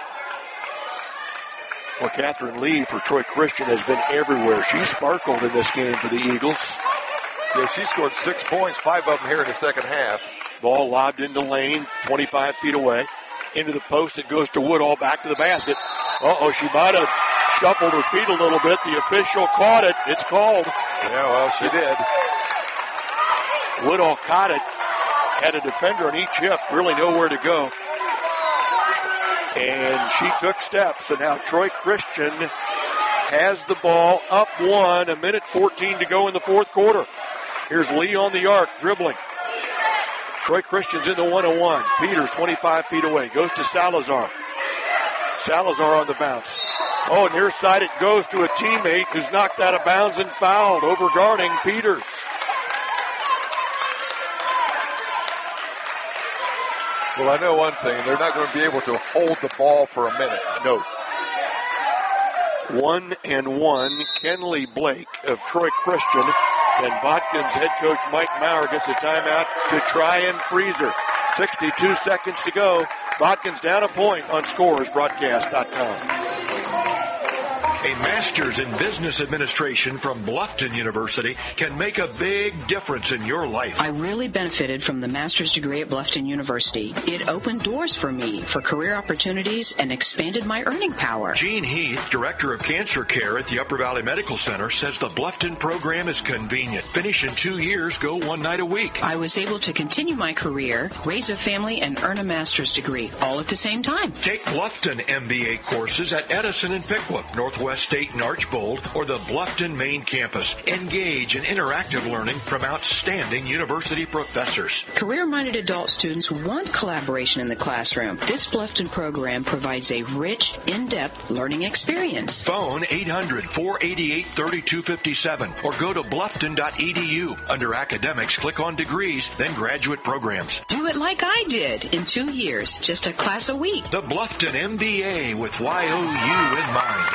Well, Catherine Lee for Troy Christian has been everywhere. She sparkled in this game for the Eagles. Yeah, she scored six points, five of them here in the second half. Ball lobbed into Lane, twenty-five feet away. Into the post, it goes to Woodall, back to the basket. Uh-oh, she might have shuffled her feet a little bit. The official caught it. It's called. Yeah, well, she did. Woodall caught it. Had a defender on each hip, really nowhere to go. And she took steps, and now Troy Christian has the ball up one, a minute fourteen to go in the fourth quarter. Here's Lee on the arc, dribbling. Troy Christian's in the one-on-one. Peters, twenty-five feet away, goes to Salazar. Salazar on the bounce. Oh, near side it goes to a teammate who's knocked out of bounds and fouled, overguarding Peters. Well, I know one thing. They're not going to be able to hold the ball for a minute. No. One and one, Kenley Blake of Troy Christian, and Botkins head coach Mike Maurer gets a timeout to try and freeze her. sixty-two seconds to go. Botkins down a point on Scores Broadcast dot com. A master's in business administration from Bluffton University can make a big difference in your life. I really benefited from the master's degree at Bluffton University. It opened doors for me for career opportunities and expanded my earning power. Gene Heath, Director of Cancer Care at the Upper Valley Medical Center, says the Bluffton program is convenient. Finish in two years, go one night a week. I was able to continue my career, raise a family, and earn a master's degree, all at the same time. Take Bluffton M B A courses at Edison and Pickwick, Northwest State and Archbold, or the Bluffton main campus. Engage in interactive learning from outstanding university professors. Career-minded adult students want collaboration in the classroom. This Bluffton program provides a rich, in-depth learning experience. Phone eight hundred, four eight eight, three two five seven or go to bluffton dot e d u. Under academics, click on degrees, then graduate programs. Do it like I did in two years, just a class a week. The Bluffton M B A with Y O U in mind.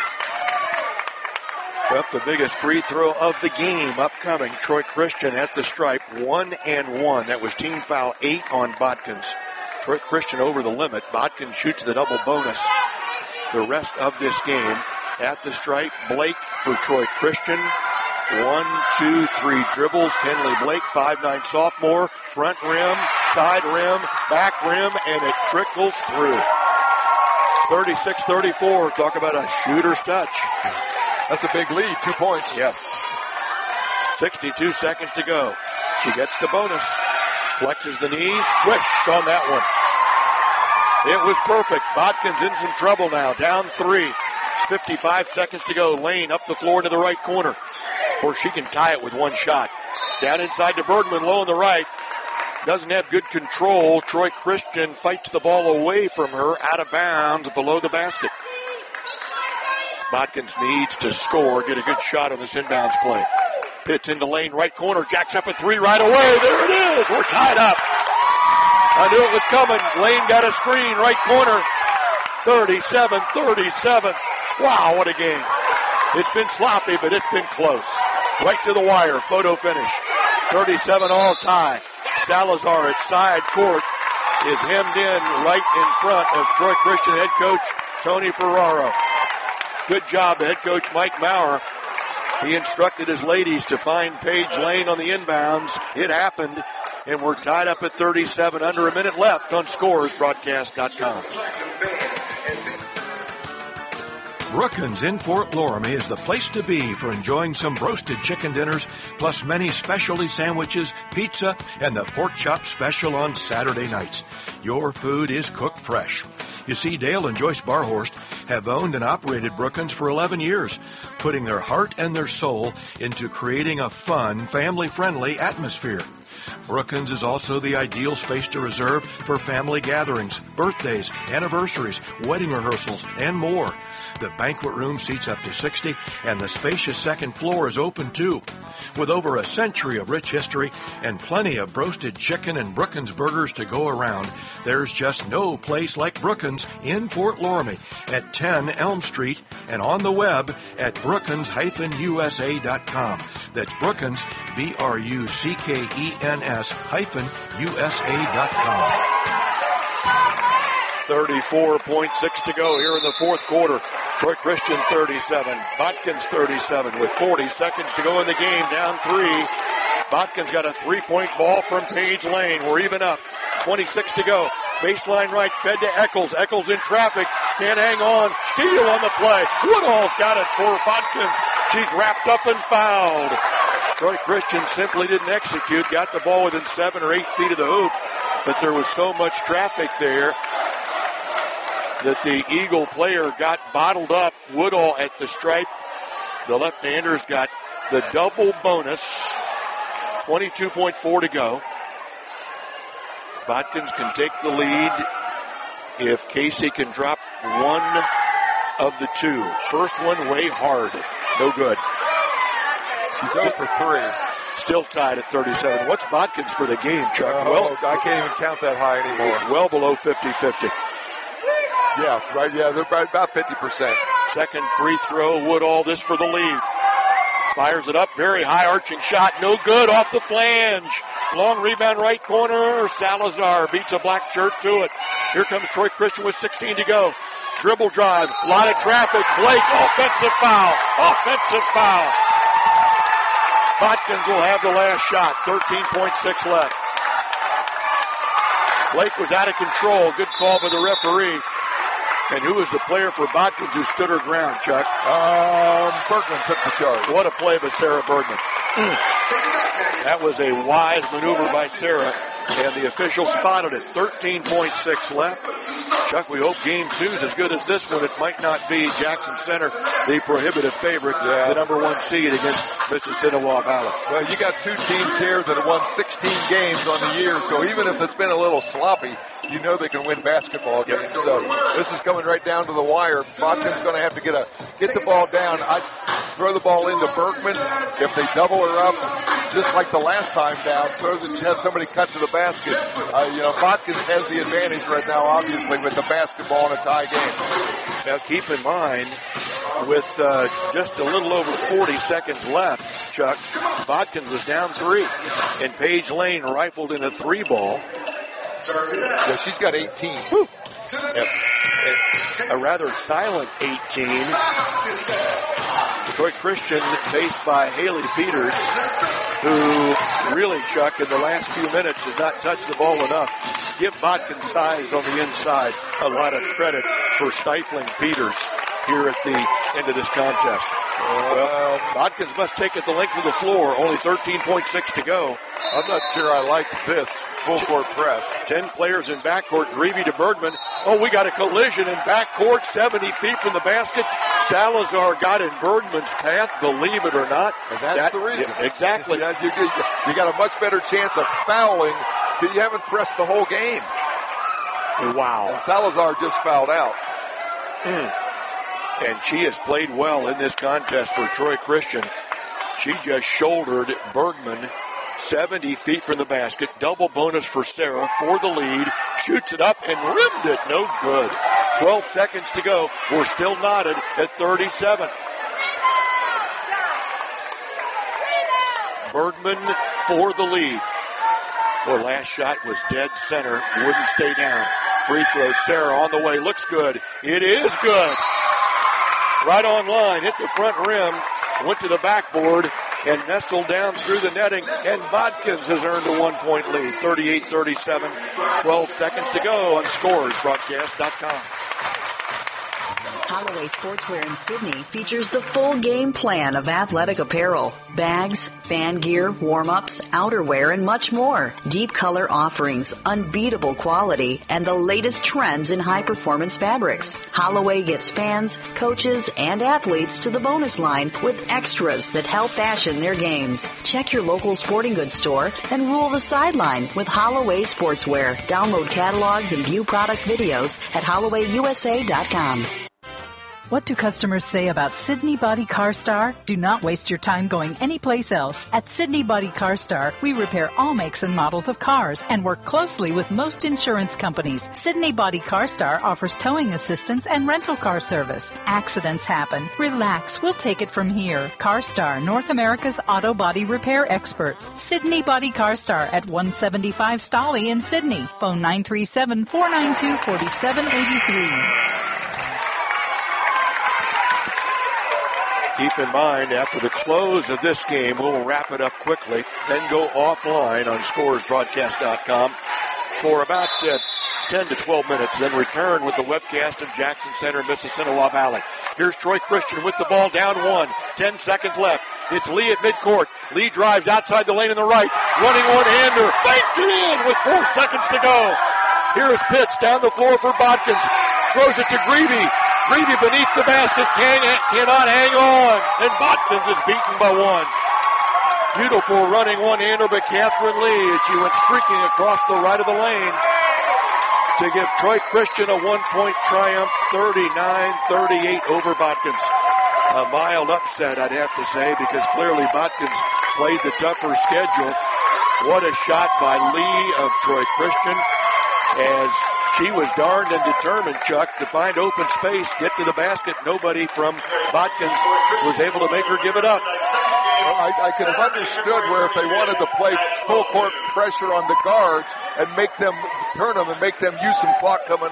Up the biggest free throw of the game upcoming. Troy Christian at the stripe, one and one. That was team foul eight on Botkins. Troy Christian over the limit. Botkins shoots the double bonus. The rest of this game at the stripe. Blake for Troy Christian. One, two, three dribbles. Kenley Blake, five nine sophomore. Front rim, side rim, back rim, and it trickles through. thirty-six thirty-four. Talk about a shooter's touch. That's a big lead, two points. Yes. sixty-two seconds to go. She gets the bonus. Flexes the knees. Swish on that one. It was perfect. Botkins in some trouble now. Down three. fifty-five seconds to go. Lane up the floor to the right corner. Or she can tie it with one shot. Down inside to Bergman, low on the right. Doesn't have good control. Troy Christian fights the ball away from her, out of bounds, below the basket. Botkins needs to score, get a good shot on this inbounds play. Pitts into lane, right corner, jacks up a three right away. There it is. We're tied up. I knew it was coming. Lane got a screen, right corner. thirty-seven thirty-seven. Wow, what a game. It's been sloppy, but it's been close. Right to the wire, photo finish. thirty-seven all tie. Salazar at side court is hemmed in right in front of Troy Christian head coach Tony Ferraro. Good job, head coach Mike Maurer. He instructed his ladies to find Paige Lane on the inbounds. It happened, and we're tied up at thirty-seven, under a minute left on scores broadcast dot com. Brookins in Fort Loramie is the place to be for enjoying some roasted chicken dinners, plus many specialty sandwiches, pizza, and the pork chop special on Saturday nights. Your food is cooked fresh. You see, Dale and Joyce Barhorst have owned and operated Brookins for eleven years, putting their heart and their soul into creating a fun, family-friendly atmosphere. Brookins is also the ideal space to reserve for family gatherings, birthdays, anniversaries, wedding rehearsals, and more. The banquet room seats up to sixty, and the spacious second floor is open too. With over a century of rich history and plenty of roasted chicken and Brookins burgers to go around, there's just no place like Brookins in Fort Loramie at ten Elm Street and on the web at brookins dash u s a dot com. That's Brookins, B R U C K E N S hyphen U S A dot com. thirty-four point six to go here in the fourth quarter. Troy Christian thirty-seven, Botkins thirty-seven with forty seconds to go in the game, down three. Botkins got a three-point ball from Paige Lane. We're even up. twenty-six to go. Baseline right, fed to Eccles. Eccles in traffic. Can't hang on. Steal on the play. Woodall's got it for Botkins. She's wrapped up and fouled. Troy Christian simply didn't execute. Got the ball within seven or eight feet of the hoop. But there was so much traffic there that the Eagle player got bottled up. Woodall at the stripe. The left-handers got the double bonus. twenty-two point four to go. Botkins can take the lead if Casey can drop one of the two. First one way hard. No good. She's zero for three. Still tied at thirty-seven. What's Botkins for the game, Chuck? Uh, well, I can't even count that high anymore. Well below fifty-fifty. Yeah, right. Yeah, they're about fifty percent. Second free throw. Woodall, this for the lead. Fires it up. Very high arching shot. No good off the flange. Long rebound right corner. Salazar beats a black shirt to it. Here comes Troy Christian with sixteen to go. dribble drive, a lot of traffic. Blake, offensive foul, offensive foul. Botkins will have the last shot, thirteen point six left. Blake was out of control, good call by the referee. And who was the player for Botkins who stood her ground, Chuck? Um, Bergman took the charge. What a play by Sarah Bergman. That was a wise maneuver by Sarah, and the official spotted it. thirteen point six left. Chuck, we hope game two is as good as this one. It might not be. Jackson Center, the prohibitive favorite, yeah. the number one seed against Mississinawa Valley. Well, you got two teams here that have won sixteen games on the year, so even if it's been a little sloppy, you know they can win basketball games. So this is coming right down to the wire. Botkin's going to have to get a get the ball down. I throw the ball into Bergman. If they double her up, just like the last time down, throw the, have somebody cut to the basket. Uh, you know, Botkins has the advantage right now, obviously, with the basketball in a tie game. Now, keep in mind, with uh, just a little over forty seconds left, Chuck, Botkins was down three, and Paige Lane rifled in a three ball. Yeah, she's got eighteen. Yep. A rather silent eighteen. Troy Christian faced by Haley Peters, who really, Chuck, in the last few minutes has not touched the ball enough. Give Botkins size on the inside. A lot of credit for stifling Peters here at the end of this contest. Well, Botkins must take it the length of the floor. Only thirteen point six to go. I'm not sure I like this full court press. Ten players in backcourt. Greavy to Bergman. Oh, we got a collision in backcourt, seventy feet from the basket. Salazar got in Bergman's path, believe it or not. And that's that, the reason. Yeah, exactly. You, you, you, you got a much better chance of fouling because you haven't pressed the whole game. Wow. And Salazar just fouled out. Mm. And she has played well in this contest for Troy Christian. She just shouldered Bergman seventy feet from the basket. Double bonus for Sarah for the lead. Shoots it up and rimmed it. No good. twelve seconds to go. We're still knotted at thirty-seven. Bergman for the lead. Well, last shot was dead center. Wouldn't stay down. Free throw. Sarah on the way. Looks good. It is good. Right on line. Hit the front rim. Went to the backboard and nestled down through the netting. And Botkins has earned a one-point lead. thirty-eight thirty-seven. twelve seconds to go on scores broadcast dot com. Holloway Sportswear in Sydney features the full game plan of athletic apparel, bags, fan gear, warm-ups, outerwear, and much more. Deep color offerings, unbeatable quality, and the latest trends in high-performance fabrics. Holloway gets fans, coaches, and athletes to the bonus line with extras that help fashion their games. Check your local sporting goods store and rule the sideline with Holloway Sportswear. Download catalogs and view product videos at holloway u s a dot com. What do customers say about Sydney Body Car Star? Do not waste your time going anyplace else. At Sydney Body Car Star, we repair all makes and models of cars and work closely with most insurance companies. Sydney Body Car Star offers towing assistance and rental car service. Accidents happen. Relax. We'll take it from here. Car Star, North America's auto body repair experts. Sydney Body Car Star at one seventy-five Stolly in Sydney. Phone nine three seven, four nine two, four seven eight three. Keep in mind, after the close of this game, we'll wrap it up quickly, then go offline on scores broadcast dot com for about uh, ten to twelve minutes, then return with the webcast of Jackson Center, Mississinawa Valley. Here's Troy Christian with the ball down one. Ten seconds left. It's Lee at midcourt. Lee drives outside the lane on the right. Running one-hander. Banked it in with four seconds to go. Here is Pitts down the floor for Botkins. Throws it to Greavy. Greavy beneath the basket, can, cannot hang on, and Botkins is beaten by one. Beautiful running one-hander by Catherine Lee as she went streaking across the right of the lane to give Troy Christian a one-point triumph, thirty-nine thirty-eight over Botkins. A mild upset, I'd have to say, because clearly Botkins played the tougher schedule. What a shot by Lee of Troy Christian as she was darned and determined, Chuck, to find open space, get to the basket. Nobody from Botkins was able to make her give it up. Well, I, I could have understood where if they wanted to play full court pressure on the guards and make them turn them and make them use some clock coming up,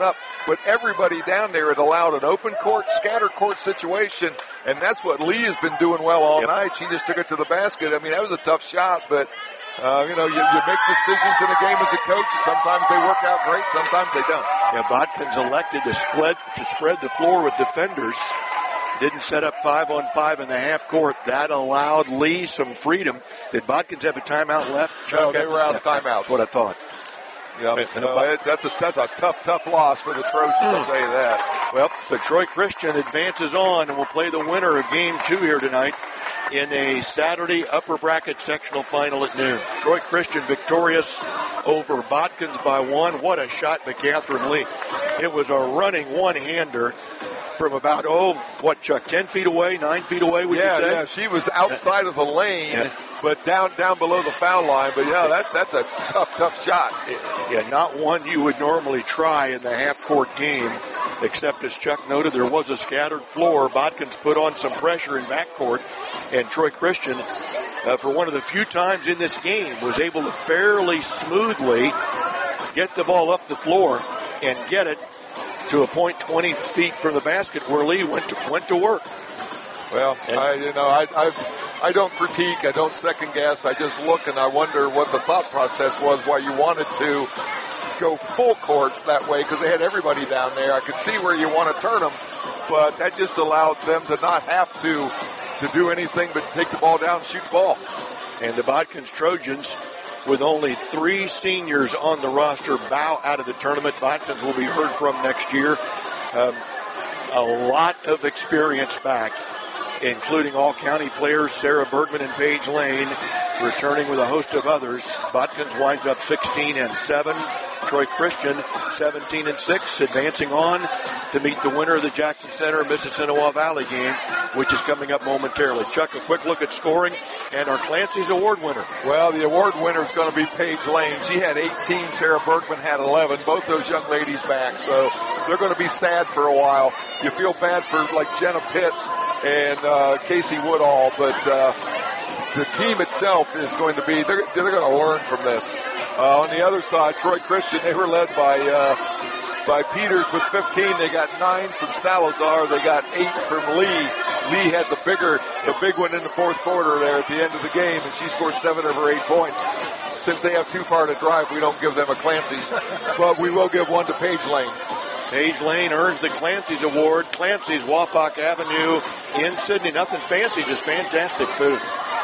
but everybody down there had allowed an open court, scatter court situation, and that's what Lee has been doing well all yep. night. She just took it to the basket. I mean, that was a tough shot, but, uh, you know, you, you make decisions in a game as a coach. Sometimes they work out great, sometimes they don't. Yeah, Botkins elected to spread, to spread the floor with defenders. Didn't set up five on five in the half court. That allowed Lee some freedom. Did Botkins have a timeout left? No, they were out of timeouts. That's what I thought. Yep. No, it, that's, a, that's a tough, tough loss for the Trojans, mm. I'll tell you that. Well, so Troy Christian advances on and will play the winner of game two here tonight in a Saturday upper bracket sectional final at noon. Troy Christian victorious over Botkins by one. What a shot by Catherine Lee. It was a running one-hander from about, oh, what, Chuck, ten feet away, nine feet away, would yeah, you say? Yeah, she was outside of the lane, yeah. but down down below the foul line. But, yeah, that, that's a tough, tough shot. Yeah, not one you would normally try in the half-court game, except, as Chuck noted, there was a scattered floor. Botkins put on some pressure in backcourt, and Troy Christian, uh, for one of the few times in this game, was able to fairly smoothly get the ball up the floor and get it to a point twenty feet from the basket where Lee went to went to work. Well, and I you know I, I I don't critique, I don't second guess. I just look and I wonder what the thought process was why you wanted to go full court that way, because they had everybody down there. I could see where you want to turn them, but that just allowed them to not have to to do anything but take the ball down and shoot the ball. And the Botkins Trojans, with only three seniors on the roster, bow out of the tournament. Botkins will be heard from next year. Um, a lot of experience back, including all-county players Sarah Bergman and Paige Lane, returning with a host of others. Botkins winds up sixteen and seven. Troy Christian seventeen and six, advancing on to meet the winner of the Jackson Center Mississinewa Valley game, which is coming up momentarily. Chuck, a quick look at scoring and our Clancy's award winner. Well, the award winner is going to be Paige Lane. She had eighteen. Sarah Bergman had eleven. Both those young ladies back, so they're going to be sad for a while. You feel bad for like Jenna Pitts and uh, Casey Woodall, but uh, the team itself is going to be, they're, they're going to learn from this. Uh, on the other side, Troy Christian, they were led by uh, by Peters with fifteen. They got nine from Salazar. They got eight from Lee. Lee had the bigger, the big one in the fourth quarter there at the end of the game, and she scored seven of her eight points. Since they have too far to drive, we don't give them a Clancy's, but we will give one to Paige Lane. Paige Lane earns the Clancy's Award. Clancy's, Wapak Avenue in Sydney. Nothing fancy, just fantastic food.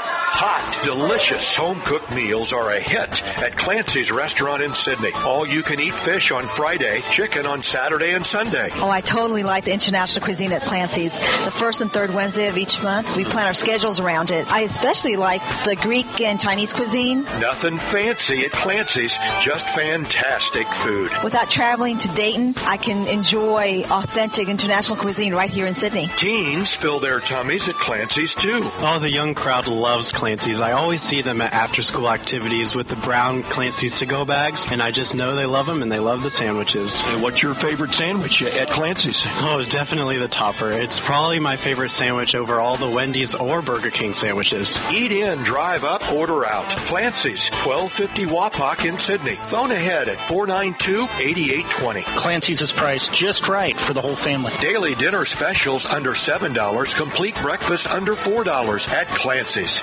Hot, delicious home-cooked meals are a hit at Clancy's Restaurant in Sydney. All-you-can-eat fish on Friday, chicken on Saturday and Sunday. Oh, I totally like the international cuisine at Clancy's. The first and third Wednesday of each month, we plan our schedules around it. I especially like the Greek and Chinese cuisine. Nothing fancy at Clancy's, just fantastic food. Without traveling to Dayton, I can enjoy authentic international cuisine right here in Sydney. Teens fill their tummies at Clancy's, too. Oh, the young crowd loves Clancy's. I always see them at after-school activities with the brown Clancy's to-go bags, and I just know they love them and they love the sandwiches. And what's your favorite sandwich at Clancy's? Oh, definitely the topper. It's probably my favorite sandwich over all the Wendy's or Burger King sandwiches. Eat in, drive up, order out. Clancy's, twelve fifty Wapak in Sydney. Phone ahead at four nine two, eight eight two zero. Clancy's is priced just right for the whole family. Daily dinner specials under seven dollars. Complete breakfast under four dollars at Clancy's.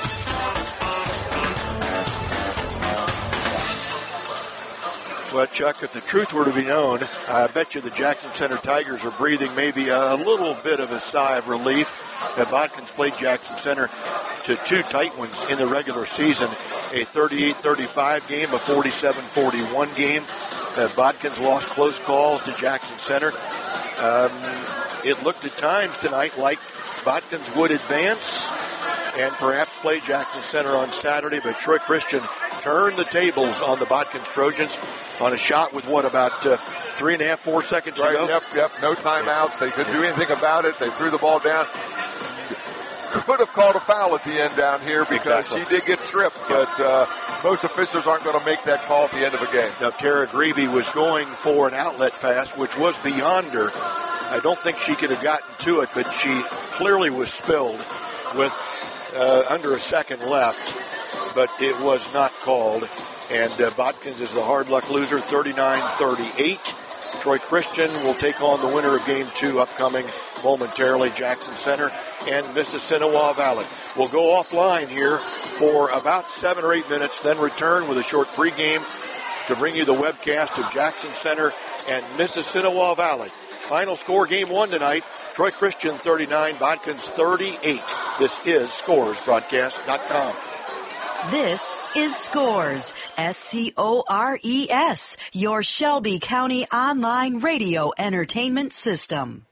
Well, Chuck, if the truth were to be known, I bet you the Jackson Center Tigers are breathing maybe a little bit of a sigh of relief that Botkins played Jackson Center to two tight ones in the regular season, a thirty-eight thirty-five game, a forty-seven forty-one game. Uh, Botkins lost close calls to Jackson Center. Um, it looked at times tonight like Botkins would advance and perhaps play Jackson Center on Saturday, but Troy Christian turned the tables on the Botkins Trojans on a shot with, what, about uh, three and a half, four seconds right, to go? Yep, yep, no timeouts. They couldn't do anything about it. They threw the ball down. Could have called a foul at the end down here because exactly. she did get tripped, but uh, most officials aren't going to make that call at the end of a game. Now, Tara Grevey was going for an outlet pass, which was beyond her. I don't think she could have gotten to it, but she clearly was spilled with uh, under a second left, but it was not called. And uh, Botkins is the hard luck loser, thirty-nine thirty-eight. Troy Christian will take on the winner of game two upcoming momentarily, Jackson Center and Mississinawa Valley. We'll go offline here for about seven or eight minutes, then return with a short pregame to bring you the webcast of Jackson Center and Mississinawa Valley. Final score, game one tonight, Troy Christian thirty-nine, Botkins thirty-eight. This is Scores Broadcast dot com. This is Scores, S C O R E S, your Shelby County online radio entertainment system.